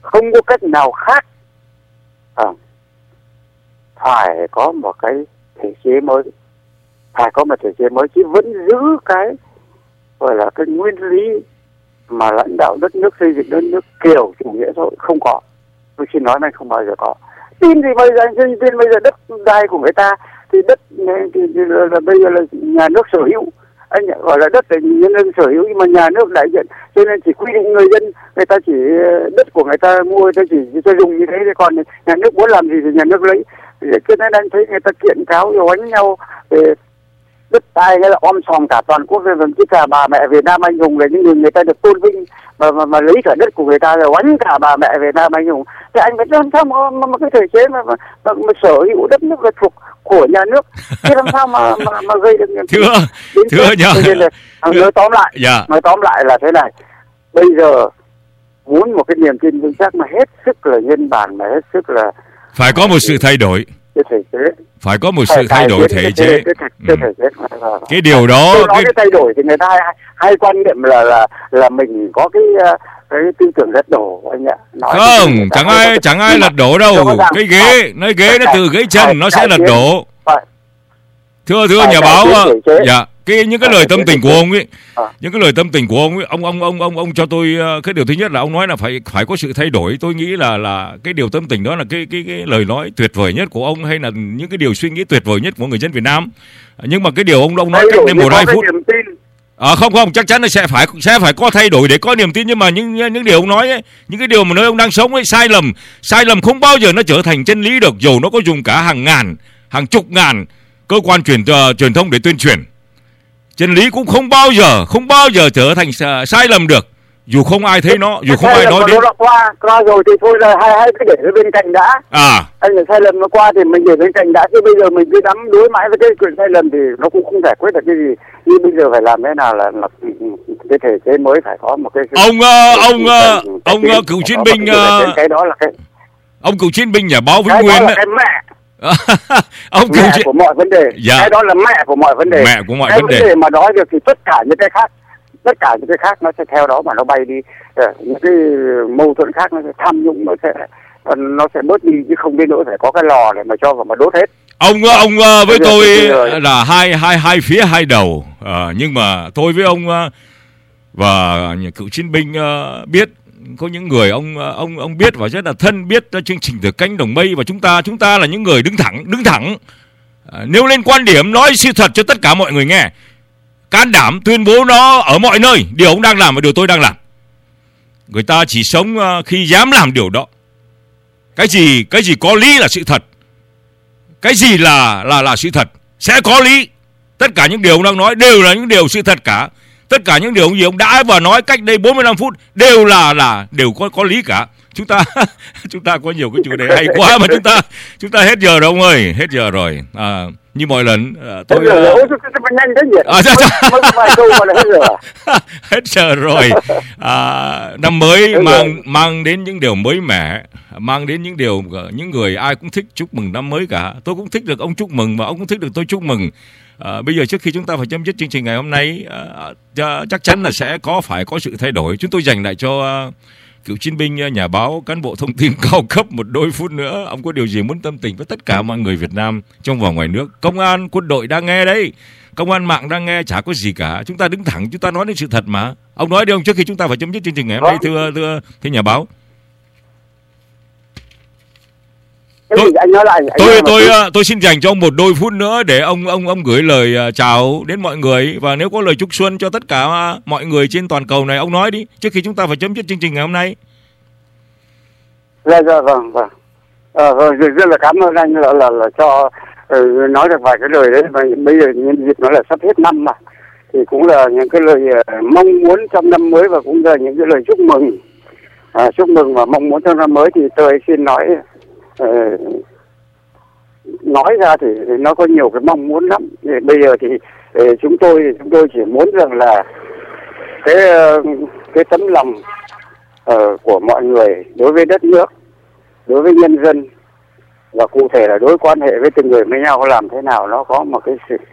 [SPEAKER 4] không có cách nào khác, à, phải có một cái thể chế mới, phải có một thể chế mới, chứ vẫn giữ cái gọi là cái nguyên lý mà lãnh đạo đất nước, xây dựng đất nước kiểu chủ nghĩa xã hội không có. Tôi xin nói này, không bao giờ có. Tin thì bây giờ tin bây giờ đất đai của người ta thì đất thì, thì là, là bây giờ là nhà nước sở hữu, anh gọi là đất để nhân dân sở hữu, nhưng mà nhà nước đại diện, cho nên chỉ quy định người dân người ta chỉ đất của người ta mua, người ta chỉ cho dùng như thế, còn nhà nước muốn làm gì thì nhà nước lấy. Cho nên anh thấy người ta kiện cáo rồi đánh nhau về đất đai, hay là om sòm cả toàn quốc, thậm chí cả bà mẹ Việt Nam anh hùng là những người người ta được tôn vinh mà mà, mà lấy cả đất của người ta rồi oánh cả bà mẹ Việt Nam anh hùng. Thì anh phải làm sao mà, mà, mà cái thể chế mà, mà, mà, mà sở hữu đất nước là thuộc của nhà nước, chứ làm sao mà mà, mà gây được những
[SPEAKER 3] thưa thưa nhờ
[SPEAKER 4] nói tóm lại
[SPEAKER 3] dạ.
[SPEAKER 4] nói tóm lại là thế này, bây giờ muốn một cái niềm tin vững chắc mà hết sức là nhân bản, mà hết sức là
[SPEAKER 3] phải có một sự thay đổi,
[SPEAKER 4] cái thể chế,
[SPEAKER 3] phải có một sự thay đổi thể chế.
[SPEAKER 4] Cái, cái, cái, cái, cái, cái,
[SPEAKER 3] cái điều đó
[SPEAKER 4] tôi nói
[SPEAKER 3] cái...
[SPEAKER 4] cái thay đổi thì người ta hay, hay quan niệm là là là mình có cái cái tư tưởng lật đổ anh ạ. Nói
[SPEAKER 3] không, chẳng ai chẳng ai lật đổ đâu. Cái ghế, nói ghế nó từ ghế chân nó sẽ lật đổ. Thưa thưa nhà báo, dạ, cái những cái lời tâm tình của ông ấy, những cái lời tâm tình của ông ấy, ông ông ông ông ông cho tôi cái điều thứ nhất là ông nói là phải phải có sự thay đổi. Tôi nghĩ là là cái điều tâm tình đó là cái cái cái lời nói tuyệt vời nhất của ông, hay là những cái điều suy nghĩ tuyệt vời nhất của người dân Việt Nam. Nhưng mà cái điều ông ông nói cách đây một hai phút, à, không không chắc chắn là sẽ phải sẽ phải có thay đổi để có niềm tin, nhưng mà những những điều ông nói ấy, những cái điều mà nơi ông đang sống ấy, sai lầm sai lầm không bao giờ nó trở thành chân lý được, dù nó có dùng cả hàng ngàn hàng chục ngàn cơ quan truyền uh, truyền thông để tuyên truyền. Chân lý cũng không bao giờ không bao giờ trở thành uh, sai lầm được, dù không ai thấy nó, dù không ai nói đến.
[SPEAKER 4] Qua qua rồi thì thôi là hai hai cái để ở bên cạnh đã. À. Anh là sai lầm nó qua thì mình để bên cạnh đã, chứ bây giờ mình cứ đắm đối mãi với cái chuyện sai lầm thì nó cũng không giải quyết được cái gì. Nhưng bây giờ phải làm thế nào là, là cái thể chế mới phải có một cái.
[SPEAKER 3] Ông uh, ông uh, ông uh, cựu chiến binh uh,
[SPEAKER 4] cái đó là cái.
[SPEAKER 3] Ông cựu chiến binh nhà báo Vĩnh Nguyên.
[SPEAKER 4] Đó là cái mẹ.
[SPEAKER 3] Ông
[SPEAKER 4] mẹ
[SPEAKER 3] cựu
[SPEAKER 4] của mọi vấn đề. Dạ. Cái đó là mẹ của mọi vấn đề.
[SPEAKER 3] Mẹ của mọi
[SPEAKER 4] cái
[SPEAKER 3] vấn đề.
[SPEAKER 4] Vấn đề mà nói được thì tất cả những cái khác, tất cả những cái khác nó sẽ theo đó mà nó bay đi. Những cái mâu thuẫn khác nó sẽ tham nhũng, nó sẽ nó sẽ bớt đi, chứ không đến nỗi phải có cái lò để mà cho vào mà đốt hết.
[SPEAKER 3] Ông ông với tôi là hai hai hai phía hai đầu, à, nhưng mà tôi với ông và cựu chiến binh biết có những người ông ông ông biết và rất là thân, biết chương trình Từ Cánh Đồng Mây, và chúng ta chúng ta là những người đứng thẳng đứng thẳng à, nêu lên quan điểm, nói sự thật cho tất cả mọi người nghe, can đảm tuyên bố nó ở mọi nơi. Điều ông đang làm và điều tôi đang làm, người ta chỉ sống khi dám làm điều đó. Cái gì cái gì có lý là sự thật, cái gì là là là sự thật sẽ có lý. Tất cả những điều ông đang nói đều là những điều sự thật cả. Tất cả những điều gì ông đã và nói cách đây bốn mươi lăm phút đều là là đều có có lý cả. Chúng ta chúng ta có nhiều cái chủ đề hay quá mà chúng ta chúng ta hết giờ rồi ông ơi, hết giờ rồi. À, như mọi lần tôi
[SPEAKER 4] hết giờ, uh... nhanh thế nhỉ? À,
[SPEAKER 3] hết giờ rồi. À, năm mới mang mang đến những điều mới mẻ, mang đến những điều những người ai cũng thích chúc mừng năm mới cả. Tôi cũng thích được ông chúc mừng và ông cũng thích được tôi chúc mừng. À, bây giờ trước khi chúng ta phải chấm dứt chương trình ngày hôm nay, à, chắc chắn là sẽ có phải có sự thay đổi. Chúng tôi dành lại cho uh, cựu chiến binh, nhà báo, cán bộ thông tin cao cấp một đôi phút nữa. Ông có điều gì muốn tâm tình với tất cả mọi người Việt Nam trong và ngoài nước? Công an, quân đội đang nghe đấy, công an mạng đang nghe, chả có gì cả. Chúng ta đứng thẳng, chúng ta nói đến sự thật mà. Ông nói đi ông, trước khi chúng ta phải chấm dứt chương trình ngày hôm nay, thưa thưa thưa nhà báo. Tôi, anh nói lại, anh tôi nói tôi tôi, tôi xin dành cho ông một đôi phút nữa để ông ông ông gửi lời chào đến mọi người, và nếu có lời chúc xuân cho tất cả mọi người trên toàn cầu này, ông nói đi trước khi chúng ta phải chấm dứt chương trình ngày hôm nay.
[SPEAKER 4] Dạ dạ vâng vâng. À, vâng, rất là cảm ơn anh là là, là cho ừ, nói được vài cái lời đấy. Và bây giờ nhân dịp nó là sắp hết năm mà, thì cũng là những cái lời mong muốn trong năm mới, và cũng là những cái lời chúc mừng, à, chúc mừng và mong muốn trong năm mới. Thì tôi xin nói. Uh, nói ra thì, thì nó có nhiều cái mong muốn lắm. Thì bây giờ thì uh, chúng tôi chúng tôi chỉ muốn rằng là cái uh, cái tấm lòng uh, của mọi người đối với đất nước, đối với nhân dân, và cụ thể là đối quan hệ với từng người với nhau làm thế nào nó có một cái sự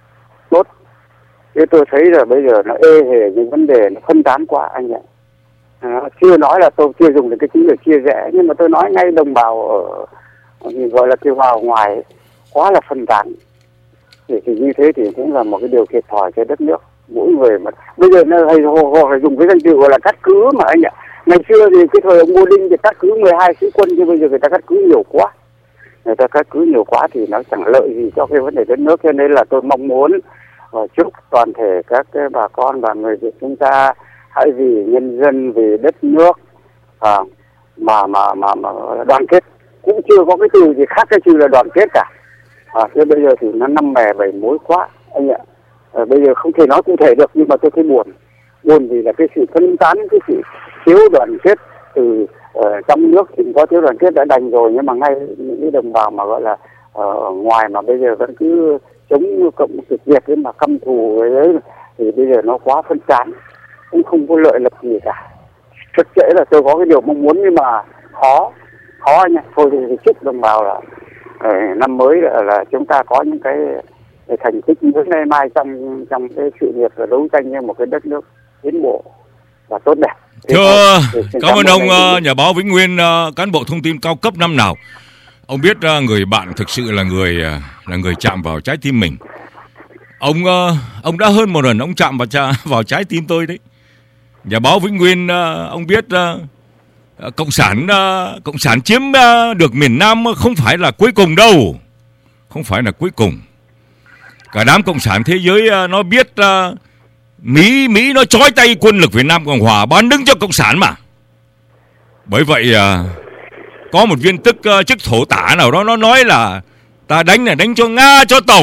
[SPEAKER 4] tốt. Chứ tôi thấy là bây giờ nó ê hề những vấn đề nó phân tán quá anh ạ. À, chưa nói là tôi chưa dùng được cái chữ là chia rẽ, nhưng mà tôi nói ngay đồng bào ở, mình gọi là kiều bào ngoài ấy, quá là phân tán. Thì, thì như thế thì cũng là một cái điều thiệt thòi cho đất nước. Mỗi người mà bây giờ nó hay họ, họ phải dùng cái danh từ gọi là cắt cứ mà anh ạ. Ngày xưa thì cái thời ông Ngô Đinh thì cắt cứ mười hai sĩ quân, nhưng bây giờ người ta cắt cứ nhiều quá. Người ta cắt cứ nhiều quá thì nó chẳng lợi gì cho cái vấn đề đất nước. Cho nên là tôi mong muốn và chúc toàn thể các cái bà con và người Việt chúng ta hãy vì nhân dân, vì đất nước à, mà, mà mà mà đoàn kết. Cũng chưa có cái từ gì khác cái chữ là đoàn kết cả. À, thế bây giờ thì nó năm bè bảy mối quá anh ạ. À, bây giờ không thể nói cụ thể được, nhưng mà tôi thấy buồn. Buồn vì là cái sự phân tán, cái sự thiếu đoàn kết từ uh, trong nước thì có thiếu đoàn kết đã đành rồi, nhưng mà ngay những cái đồng bào mà gọi là uh, ngoài mà bây giờ vẫn cứ chống cộng thực Việt ấy mà căm thù ấy, thì bây giờ nó quá phân tán, cũng không có lợi lộc gì cả. Thực tế là tôi có cái điều mong muốn, nhưng mà khó khó nha. Thôi thì chúc đồng bào là uh, năm mới là, là chúng ta có những cái thành tích mới nay mai trong trong cái sự nghiệp và đấu tranh như một cái đất nước tiến bộ và tốt đẹp.
[SPEAKER 3] Thưa, cảm ơn ông uh, nhà báo Vĩnh Nguyên, uh, cán bộ thông tin cao cấp năm nào. Ông biết uh, người bạn thực sự là người uh, là người chạm vào trái tim mình. Ông uh, ông đã hơn một lần ông chạm vào vào trái tim tôi đấy. Nhà báo Vĩnh Nguyên, uh, ông biết uh, cộng sản uh, cộng sản chiếm uh, được miền Nam không phải là cuối cùng đâu, không phải là cuối cùng. Cả đám cộng sản thế giới uh, nó biết uh, Mỹ Mỹ nó trói tay quân lực Việt Nam Cộng Hòa bán đứng cho cộng sản mà. Bởi vậy uh, có một viên tức uh, chức thổ tả nào đó nó nói là ta đánh là đánh cho Nga cho Tàu.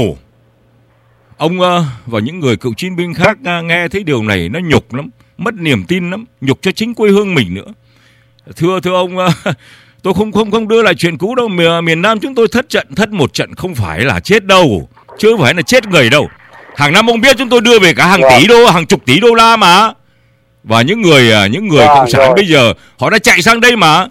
[SPEAKER 3] Ông uh, và những người cựu chiến binh khác uh, nghe thấy điều này nó nhục lắm, mất niềm tin lắm, nhục cho chính quê hương mình nữa. Thưa thưa ông, uh, tôi không không không đưa lại chuyện cũ đâu. Miền, miền Nam chúng tôi thất trận, thất một trận không phải là chết đâu, chứ không phải là chết người đâu. Hàng năm ông biết chúng tôi đưa về cả hàng tỷ đô, hàng chục tỷ đô la mà. Và những người những người cộng sản bây giờ họ đã chạy sang đây mà.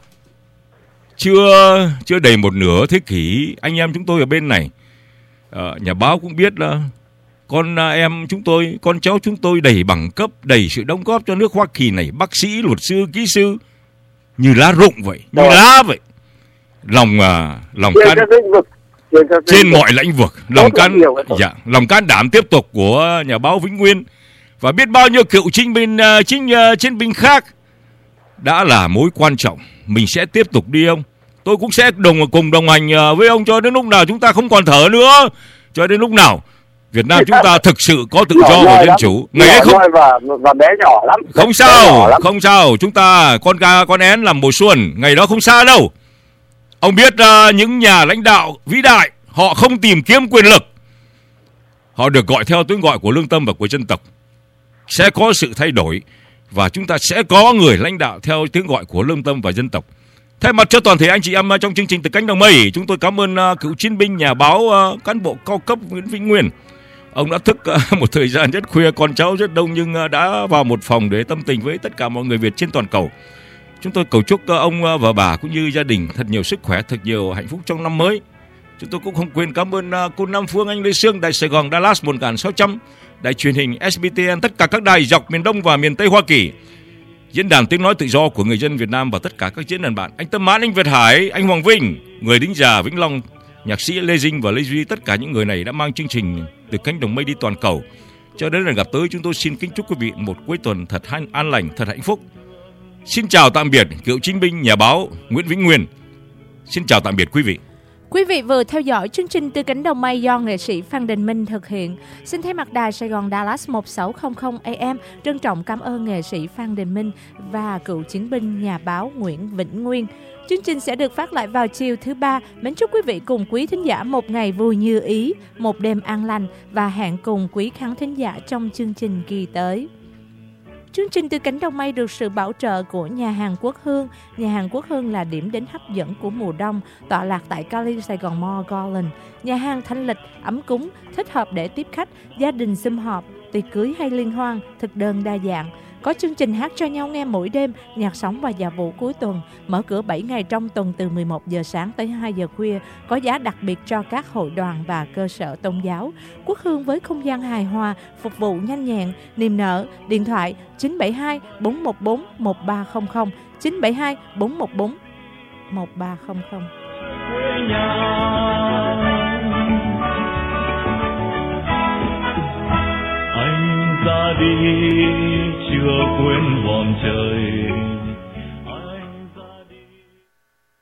[SPEAKER 3] Chưa chưa đầy một nửa thế kỷ anh em chúng tôi ở bên này. À, nhà báo cũng biết là con em chúng tôi, con cháu chúng tôi đầy bằng cấp, đầy sự đóng góp cho nước Hoa Kỳ này, bác sĩ, luật sư, kỹ sư, như lá rụng vậy, như rồi. Lá vậy. Lòng à, lòng can trên mọi lĩnh vực, lòng can dạ, lòng can đảm tiếp tục của nhà báo Vĩnh Nguyên và biết bao nhiêu cựu chiến binh chính chiến binh khác đã là mối quan trọng. Mình sẽ tiếp tục đi ông. Tôi cũng sẽ đồng cùng đồng hành với ông cho đến lúc nào chúng ta không còn thở nữa, cho đến lúc nào Việt Nam chúng ta thực sự có tự do và dân chủ. Ngày ấy không
[SPEAKER 4] và, và bé nhỏ lắm.
[SPEAKER 3] Không sao, không sao. Chúng ta con ca con én làm mùa xuân, ngày đó không xa đâu. Ông biết uh, những nhà lãnh đạo vĩ đại họ không tìm kiếm quyền lực, họ được gọi theo tiếng gọi của lương tâm và của dân tộc. Sẽ có sự thay đổi và chúng ta sẽ có người lãnh đạo theo tiếng gọi của lương tâm và dân tộc. Thay mặt cho toàn thể anh chị em trong chương trình Từ Cánh Đồng Mây, chúng tôi cảm ơn uh, cựu chiến binh, nhà báo, uh, cán bộ cao cấp Nguyễn Vĩnh Nguyên. Ông đã thức uh, một thời gian rất khuya, con cháu rất đông, nhưng uh, đã vào một phòng để tâm tình với tất cả mọi người Việt trên toàn cầu. Chúng tôi cầu chúc uh, ông uh, và bà cũng như gia đình thật nhiều sức khỏe, thật nhiều hạnh phúc trong năm mới. Chúng tôi cũng không quên cảm ơn uh, cô Nam Phương, anh Lê Sương, Đài Sài Gòn, Dallas một nghìn sáu trăm, Đài truyền hình ét bê tê en, tất cả các đài dọc miền Đông và miền Tây Hoa Kỳ, Diễn đàn Tiếng Nói Tự Do của người dân Việt Nam và tất cả các diễn đàn bạn. Anh Tâm Mãn, anh Việt Hải, anh Hoàng Vinh, người lính già Vĩnh Long, nhạc sĩ Lê Dinh và Lê Duy, tất cả những người này đã mang chương trình Từ Cánh Đồng Mây đi toàn cầu. Cho đến lần gặp tới, chúng tôi xin kính chúc quý vị một cuối tuần thật an lành, thật hạnh phúc. Xin chào tạm biệt cựu chiến binh, nhà báo Nguyễn Vĩnh Nguyên. Xin chào tạm biệt quý vị.
[SPEAKER 2] Quý vị vừa theo dõi chương trình Từ Cánh Đồng Mây do nghệ sĩ Phan Đình Minh thực hiện. Xin thay mặt đài Sài Gòn Dallas một sáu không không A M trân trọng cảm ơn nghệ sĩ Phan Đình Minh và cựu chiến binh, nhà báo Nguyễn Vĩnh Nguyên. Chương trình sẽ được phát lại vào chiều thứ ba. Mến chúc quý vị cùng quý thính giả một ngày vui như ý, một đêm an lành và hẹn cùng quý khán thính giả trong chương trình kỳ tới. Chương trình Từ Cánh Đồng Mây được sự bảo trợ của nhà hàng Quốc Hương. Nhà hàng Quốc Hương là điểm đến hấp dẫn của mùa đông, tọa lạc tại Cali Sài Gòn Mall Garland. Nhà hàng thanh lịch, ấm cúng, thích hợp để tiếp khách, gia đình sum họp, tiệc cưới hay liên hoan, thực đơn đa dạng. Có chương trình hát cho nhau nghe mỗi đêm, nhạc sống và dạ vụ cuối tuần. Mở cửa bảy ngày trong tuần từ mười một giờ sáng tới hai giờ khuya. Có giá đặc biệt cho các hội đoàn và cơ sở tôn giáo. Quốc Hương với không gian hài hòa, phục vụ nhanh nhẹn, niềm nở. Điện thoại chín bảy hai bốn một bốn một ba không không, chín bảy hai bốn một bốn một ba không không.
[SPEAKER 1] Anh ra đi chưa quên vòng trời